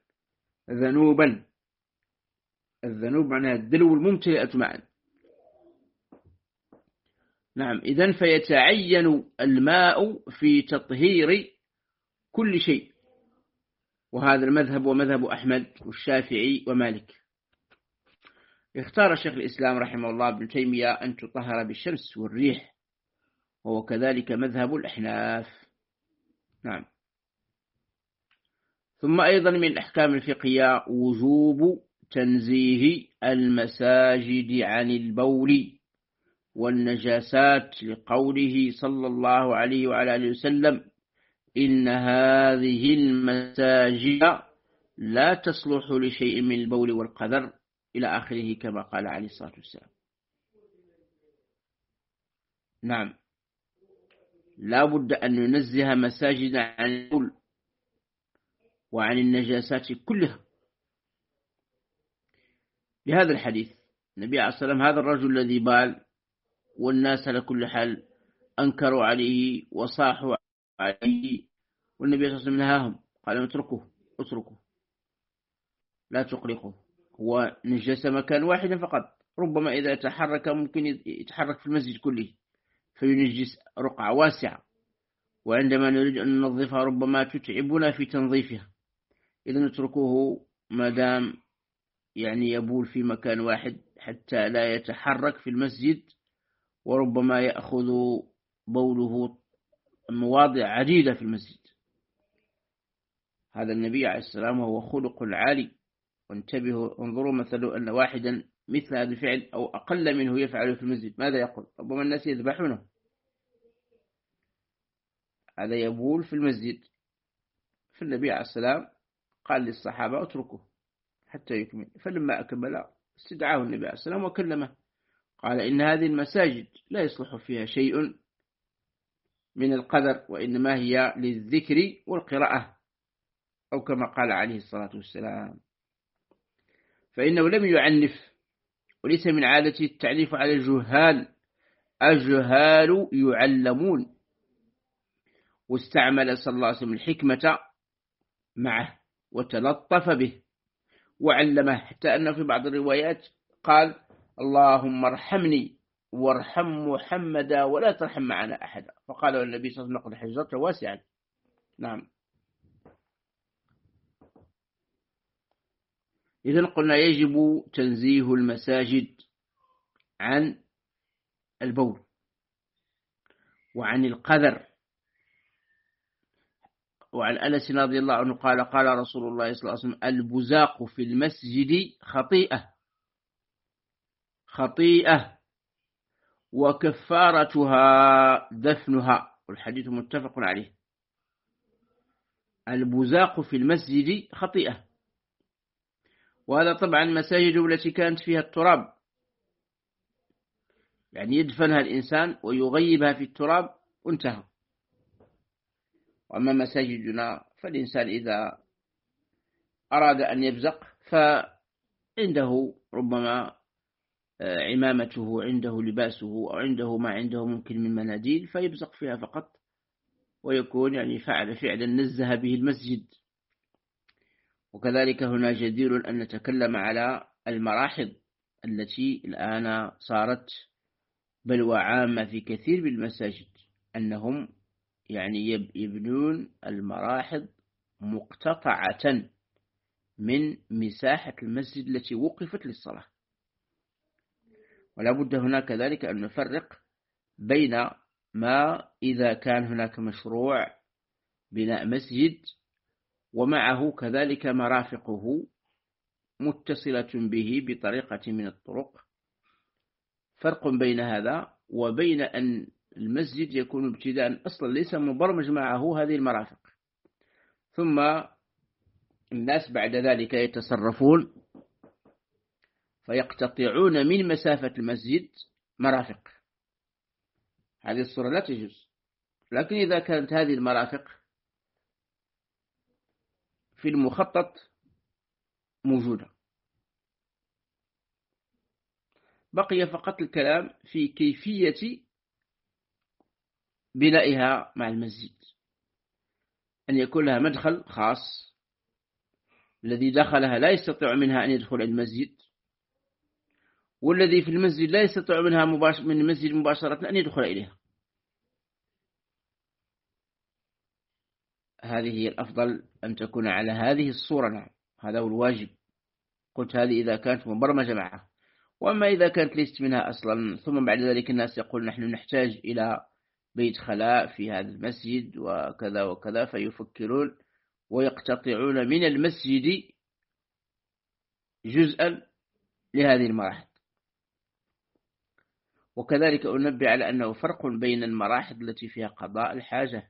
الذنوب معناها الدلو الممتلئة معا. نعم، إذن فيتعين الماء في تطهير كل شيء، وهذا المذهب ومذهب أحمد والشافعي ومالك. اختار شيخ الإسلام رحمه الله ابن تيمية أن تطهر بالشمس والريح، وهو كذلك مذهب الأحناف. نعم. ثم أيضا من الأحكام الفقهية وجوب تنزيه المساجد عن البول والنجاسات، لقوله صلى الله عليه وعلى آله وسلم إن هذه المساجد لا تصلح لشيء من البول والقذر إلى آخره كما قال عليه الصلاة والسلام. نعم، لا بد أن ننزه مساجد عن البول وعن النجاسات كلها. بهذا الحديث النبي عليه الصلاة والسلام هذا الرجل الذي بال والناس على كل حال أنكروا عليه وصاحوا عليه، والنبي صلى الله عليه وسلم نهاهم قال اتركوه لا تقلقوه، هو نجس مكان واحد فقط ربما إذا تحرك ممكن يتحرك في المسجد كله فينجس رقعة واسعة، وعندما نريد أن ننظفها ربما تتعبنا في تنظيفها، إذا نتركه ما دام يعني يبول في مكان واحد حتى لا يتحرك في المسجد، وربما يأخذ بوله مواضع عديدة في المسجد. هذا النبي عليه السلام وهو خلق عالي. وانتبهوا انظروا مثلا أن واحدا مثل هذا الفعل أو أقل منه يفعله في المسجد ماذا يقول؟ ربما الناس يذبحونه. هذا يبول في المسجد، فالنبي عليه السلام قال للصحابة اتركوه حتى يكمل، فلما أكمل استدعاه النبي عليه السلام وكلمه، قال إن هذه المساجد لا يصلح فيها شيء من القدر، وإنما هي للذكر والقراءة، أو كما قال عليه الصلاة والسلام. فإنه لم يعنف، وليس من عادة التعنيف على الجهال، الجهال يعلمون. واستعمل صلى الله عليه وسلم الحكمة معه وتلطف به وعلمه، حتى أنه في بعض الروايات قال اللهم ارحمني وارحم محمدا ولا ترحم معنا أحدا، فقال النبي صلى الله عليه وسلم حجرت واسعا. نعم. إذن قلنا يجب تنزيه المساجد عن البول وعن القذر. وعن أنس رضي الله عنه قال قال رسول الله صلى الله عليه وسلم البزاق في المسجد خطيئة وكفارتها دفنها، والحديث متفق عليه. البزاق في المسجد خطيئة، وهذا طبعا مساجد التي كانت فيها التراب، يعني يدفنها الإنسان ويغيبها في التراب وانتهى. وأما مساجدنا فالإنسان إذا أراد أن يبزق فعنده ربما عمامته، عنده لباسه، أو عنده ما عنده ممكن من مناديل فيبزق فيها فقط، ويكون يعني فعل فعلا نزه به المسجد. وكذلك هنا جدير أن نتكلم على المراحض التي الآن صارت بلوى عامة في كثير من المساجد، أنهم يعني يبنون المراحض مقتطعة من مساحة المسجد التي وقفت للصلاة. ولا بد هنا كذلك أن نفرق بين ما إذا كان هناك مشروع بناء مسجد ومعه كذلك مرافقه متصلة به بطريقة من الطرق، فرق بين هذا وبين أن المسجد يكون ابتداء أصلا ليس مبرمج معه هذه المرافق، ثم الناس بعد ذلك يتصرفون فيقتطعون من مسافة المسجد مرافق. هذه الصورة لا تجوز. لكن إذا كانت هذه المرافق في المخطط موجودة، بقي فقط الكلام في كيفية بنائها مع المسجد، أن يكون لها مدخل خاص الذي دخلها لا يستطيع منها أن يدخل المسجد، والذي في المسجد لا يستطيع منها من المسجد مباشرة أن يدخل إليها. هذه هي الأفضل أن تكون على هذه الصورة. نعم، هذا هو الواجب. قلت هذه إذا كانت مبرمجة معها. وأما إذا كانت ليست منها أصلا، ثم بعد ذلك الناس يقول نحن نحتاج إلى بيت خلاء في هذا المسجد وكذا وكذا، فيفكرون ويقتطعون من المسجد جزءا لهذه المراحل. وكذلك أنبه على أنه فرق بين المراحل التي فيها قضاء الحاجة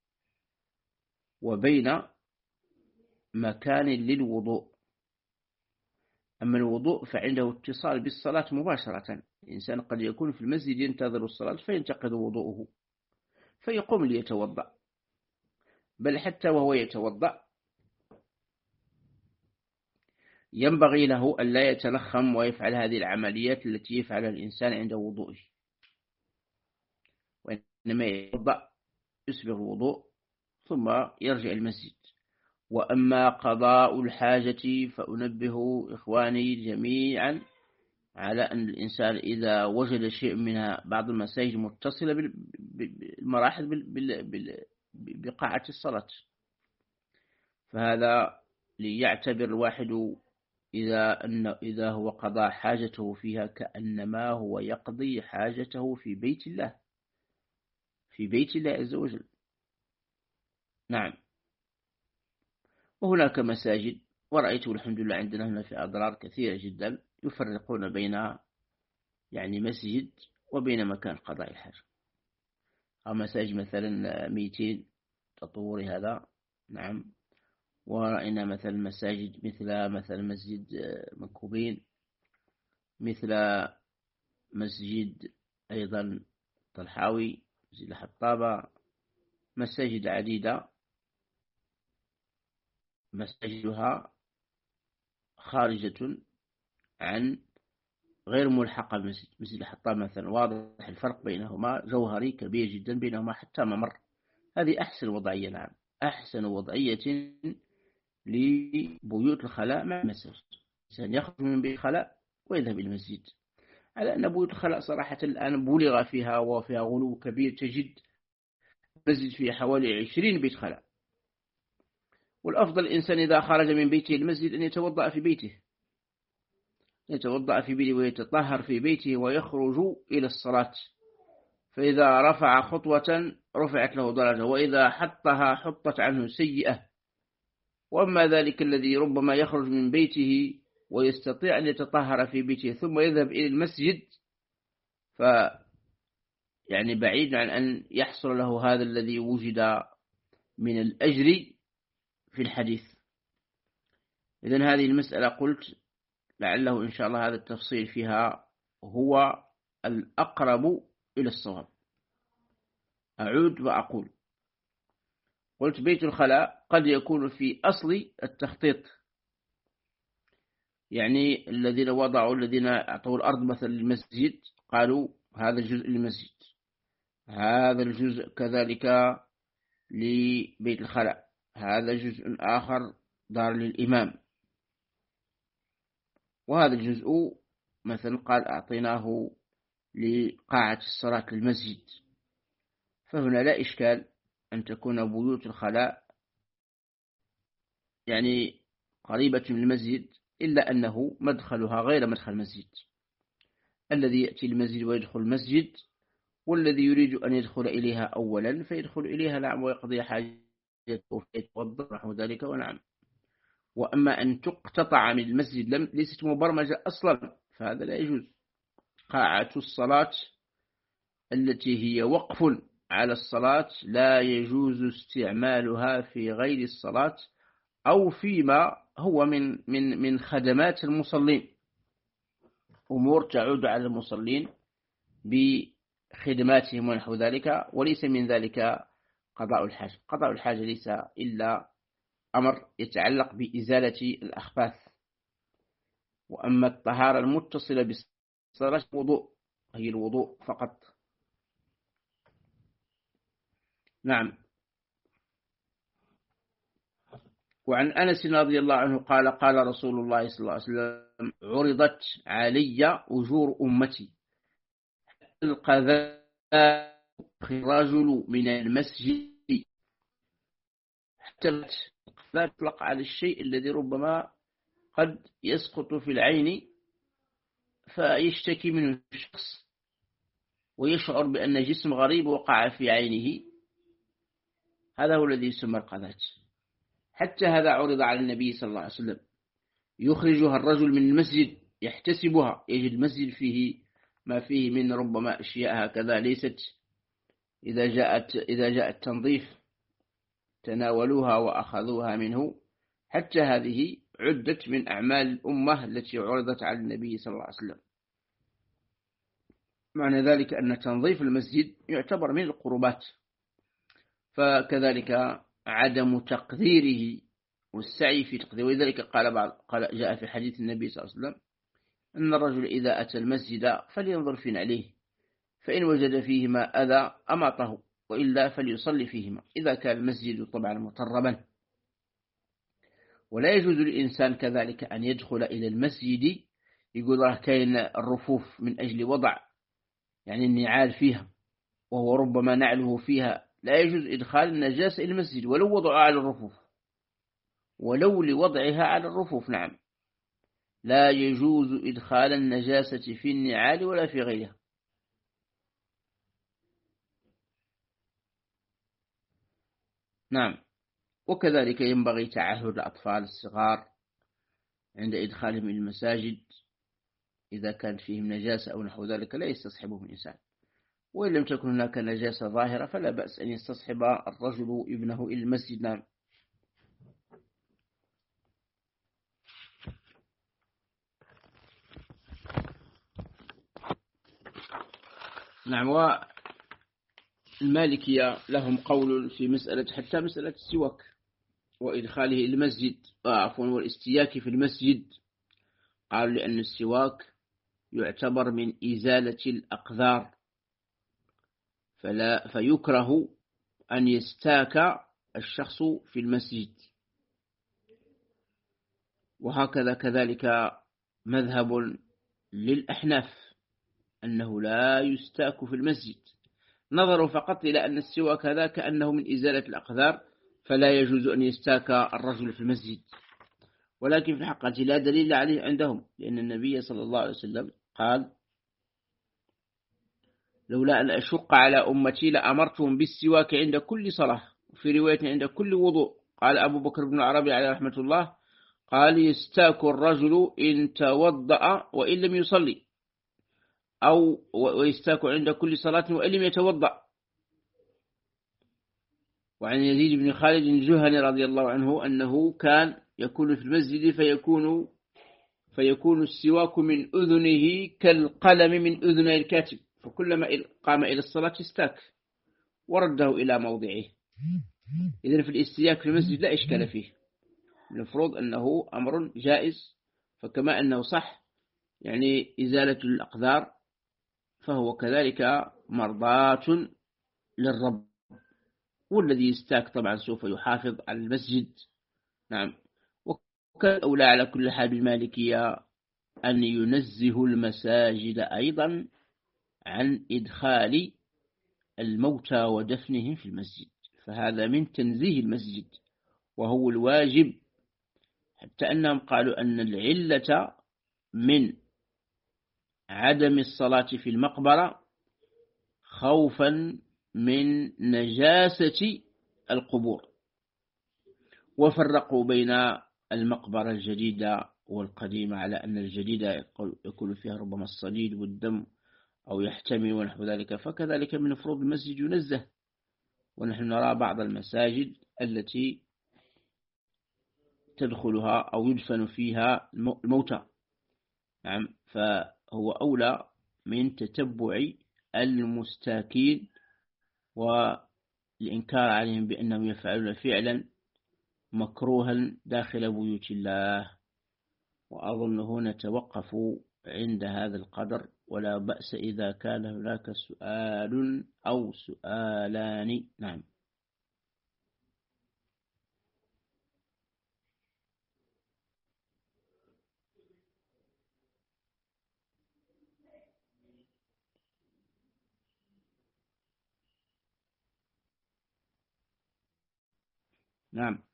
وبين مكان للوضوء. أما الوضوء فعنده اتصال بالصلاة مباشرة. الإنسان قد يكون في المسجد ينتظر الصلاة فينتقض وضوءه فيقوم ليتوضأ، بل حتى وهو يتوضأ ينبغي له أن لا يتلخم ويفعل هذه العمليات التي يفعلها الإنسان عند وضوءه، وإنما يتوضأ يسبغ الوضوء ثم يرجع المسجد. وأما قضاء الحاجة فأنبه إخواني جميعا على أن الإنسان إذا وجد شيء منها بعض المساجد متصلة بالمراحل بقاعة الصلاة، فهذا ليعتبر الواحد إذا هو قضى حاجته فيها كأنما هو يقضي حاجته في بيت الله، في بيت الله عز وجل. نعم. وهناك مساجد، ورأيت الحمد لله عندنا هنا في أضرار كثيرة جدا يفرقون بين يعني مسجد وبين مكان قضاء الحاجة، أو مساجد مثلا 200 تطور هذا. نعم. ورأينا مثلا مساجد مثل مسجد منكوبين، مثل مسجد أيضا طلحاوي، مسجد الحطابة، مساجد عديدة مساجدها خارجة عن غير ملحقة بمسجد. مسجد الحطاب مثلا واضح الفرق بينهما جوهري كبير جدا بينهما حتى ممر. هذه أحسن وضعية. نعم، أحسن وضعية لبيوت الخلاء مع المساجد. الإنسان يخرج من بيت الخلاء ويذهب إلى المسجد، على أن بيوت الخلاء صراحة الآن بلغ فيها وفيها غلو كبير، تجد مسجد فيه حوالي 20 بيت خلاء. والأفضل الإنسان إذا خرج من بيته المسجد أن يتوضأ في بيته، ويتطهر في بيته ويخرج إلى الصلاة، فإذا رفع خطوة رفعت له درجة، وإذا حطها حطت عنه سيئة. وأما ذلك الذي ربما يخرج من بيته ويستطيع أن يتطهر في بيته ثم يذهب إلى المسجد، يعني بعيد عن أن يحصل له هذا الذي وجد من الأجر في الحديث. إذن هذه المسألة قلت لعله إن شاء الله هذا التفصيل فيها هو الأقرب إلى الصواب. أعود وأقول، قلت بيت الخلاء قد يكون في أصل التخطيط، يعني الذين أعطوا الأرض مثلا للمسجد قالوا هذا الجزء للمسجد، هذا الجزء كذلك لبيت الخلاء، هذا جزء آخر دار للإمام، وهذا الجزء مثلا قال أعطيناه لقاعة الصلاة للمسجد. فهنا لا إشكال أن تكون بيوت الخلاء يعني قريبة من المسجد، إلا أنه مدخلها غير مدخل المسجد. الذي يأتي المسجد ويدخل المسجد، والذي يريد أن يدخل إليها أولا فيدخل إليها، نعم، ويقضي حاجته ويتوضأ نحو ذلك، ونعم. وأما أن تقتطع من المسجد ليست مبرمجة أصلا فهذا لا يجوز. قاعة الصلاة التي هي وقف على الصلاة لا يجوز استعمالها في غير الصلاة أو فيما هو من خدمات المصلين، أمور تعود على المصلين بخدماتهم ونحو ذلك، وليس من ذلك قضاء الحاجة. قضاء الحاجة ليس إلا أمر يتعلق بإزالة الأخباث. وأما الطهارة المتصلة بالصلاة وضوء، هي الوضوء فقط. نعم. وعن أنس رضي الله عنه قال قال رسول الله صلى الله عليه وسلم عرضت علي أجور أمتي القذاء الرجل من المسجد، حتى لا تطلق على الشيء الذي ربما قد يسقط في العين فيشتكي منه الشخص ويشعر بأن جسم غريب وقع في عينه، هذا هو الذي يسمى القذاة. حتى هذا عرض على النبي صلى الله عليه وسلم، يخرجها الرجل من المسجد يحتسبها، يجد المسجد فيه ما فيه من ربما أشياء هكذا ليست، إذا جاء التنظيف تناولوها وأخذوها منه. حتى هذه عدت من أعمال الأمة التي عرضت على النبي صلى الله عليه وسلم. معنى ذلك أن تنظيف المسجد يعتبر من القربات، فكذلك عدم تقديره والسعي في تقديره. ولذلك قال جاء في حديث النبي صلى الله عليه وسلم أن الرجل إذا أتى المسجد فلينظر في نعليه، فإن وجد فيهما أذى أماطه، وإلا فليصلي فيهما، إذا كان المسجد طبعا مطربا. ولا يجوز للإنسان كذلك أن يدخل إلى المسجد يقول راه كاين الرفوف من أجل وضع يعني النعال فيها، وهو ربما نعله فيها، لا يجوز إدخال النجاسة إلى المسجد ولو وضعها على الرفوف، ولو لوضعها على الرفوف. نعم، لا يجوز إدخال النجاسة في النعال ولا في غيرها. نعم. وكذلك ينبغي تعهد الأطفال الصغار عند إدخالهم إلى المساجد، إذا كانت فيهم نجاسة أو نحو ذلك لا يستصحبهم الإنسان، وإن لم تكن هناك نجاسة ظاهرة فلا بأس أن يستصحب الرجل ابنه إلى المسجد. نعم. نعم. والمالكية لهم قول في مسألة، حتى مسألة السواك وإدخاله إلى المسجد، عفوا والاستياك في المسجد، قالوا لأن السواك يعتبر من إزالة الأقذار، فيكره أن يستاك الشخص في المسجد. وهكذا كذلك مذهب للأحناف أنه لا يستاك في المسجد، نظروا فقط إلى أن السواك هذا كأنه من إزالة الأقذار، فلا يجوز أن يستاك الرجل في المسجد. ولكن في الحقيقة لا دليل عليه عندهم، لأن النبي صلى الله عليه وسلم قال: لولا أن أشق على أمتي لأمرتهم بالسواك عند كل صلاة، وفي رواية عند كل وضوء. قال أبو بكر بن العربي عليه رحمة الله، قال: يستاك الرجل إن توضأ وإن لم يصلي، أو ويستاك عند كل صلاة وإن لم يتوضأ. وعن يزيد بن خالد الجهني رضي الله عنه أنه كان يكون في المسجد فيكون السواك من أذنه كالقلم من أذني الكاتب، فكلما قام إلى الصلاة استاك ورده إلى موضعه. إذن في الاستياك في المسجد لا إشكال فيه، المفروض أنه أمر جائز، فكما أنه صح يعني إزالة الأقذار، فهو كذلك مرضاة للرب، والذي يستاك طبعا سوف يحافظ على المسجد. نعم. وكان أولى على كل حال بالمالكية أن ينزه المساجد أيضا عن إدخال الموتى ودفنهم في المسجد، فهذا من تنزيه المسجد وهو الواجب، حتى أنهم قالوا أن العلة من عدم الصلاة في المقبرة خوفا من نجاسة القبور، وفرقوا بين المقبرة الجديدة والقديمة، على أن الجديدة يكون فيها ربما الصديد والدم أو يحتمي ونحو ذلك، فكذلك من فروض المسجد ينزه. ونحن نرى بعض المساجد التي تدخلها أو يدفن فيها الموتى. نعم. فهو أولى من تتبع المستاكين والإنكار عليهم بأنهم يفعلون فعلا مكروها داخل بيوت الله. وأظن هنا نتوقف عند هذا القدر، ولا بأس إذا كان هناك سؤال أو سؤالان. نعم. نعم.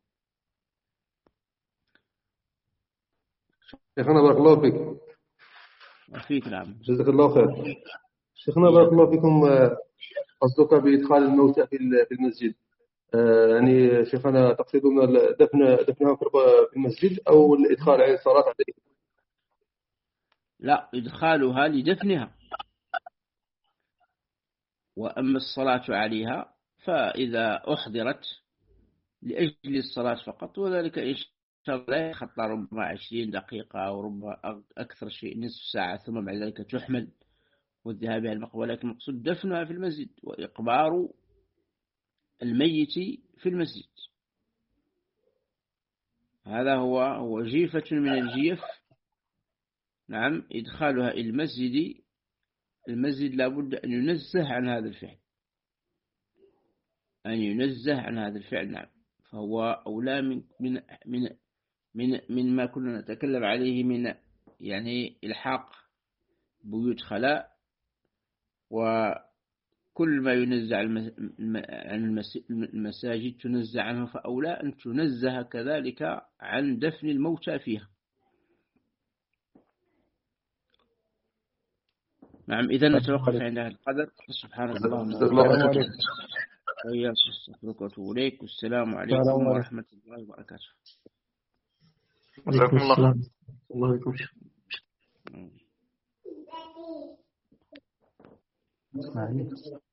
شيخنا بارك الله فيك. وفيك. نعم. جزاك الله خير. شيخنا بارك الله فيكم، قصدك بإدخال الموتى في المسجد، يعني شيخنا تقصدون دفنها في المسجد أو الإدخال على الصلاة عليه؟ لا، إدخالها لدفنها، وأما الصلاة عليها فإذا أحضرت لأجل الصلاة فقط، وذلك إن شاء الله لا يخطى ربما 20 دقيقة أو ربما أكثر شيء نصف ساعة، ثم بعد ذلك تحمل والذهاب إلى المقبرة. لكن المقصود دفنها في المسجد وإقبار الميت في المسجد. هذا هو جيفة من الجيف. نعم. إدخالها إلى المسجد لابد أن ينزه عن هذا الفعل، نعم. فهو أولى من ما كنا نتكلم عليه من يعني إلحاق بيوت خلاء، وكل ما ينزع عن المساجد تنزع عنه، فأولى أن تنزه كذلك عن دفن الموتى فيها. نعم، إذا نتوقف عند هذا القدر. سبحانك اللهم وبحمدك، وإياك أستغفرك وأتوب إليك، والسلام عليكم ورحمة الله وبركاته. وعليكم السلام. الله يكون اسمعني.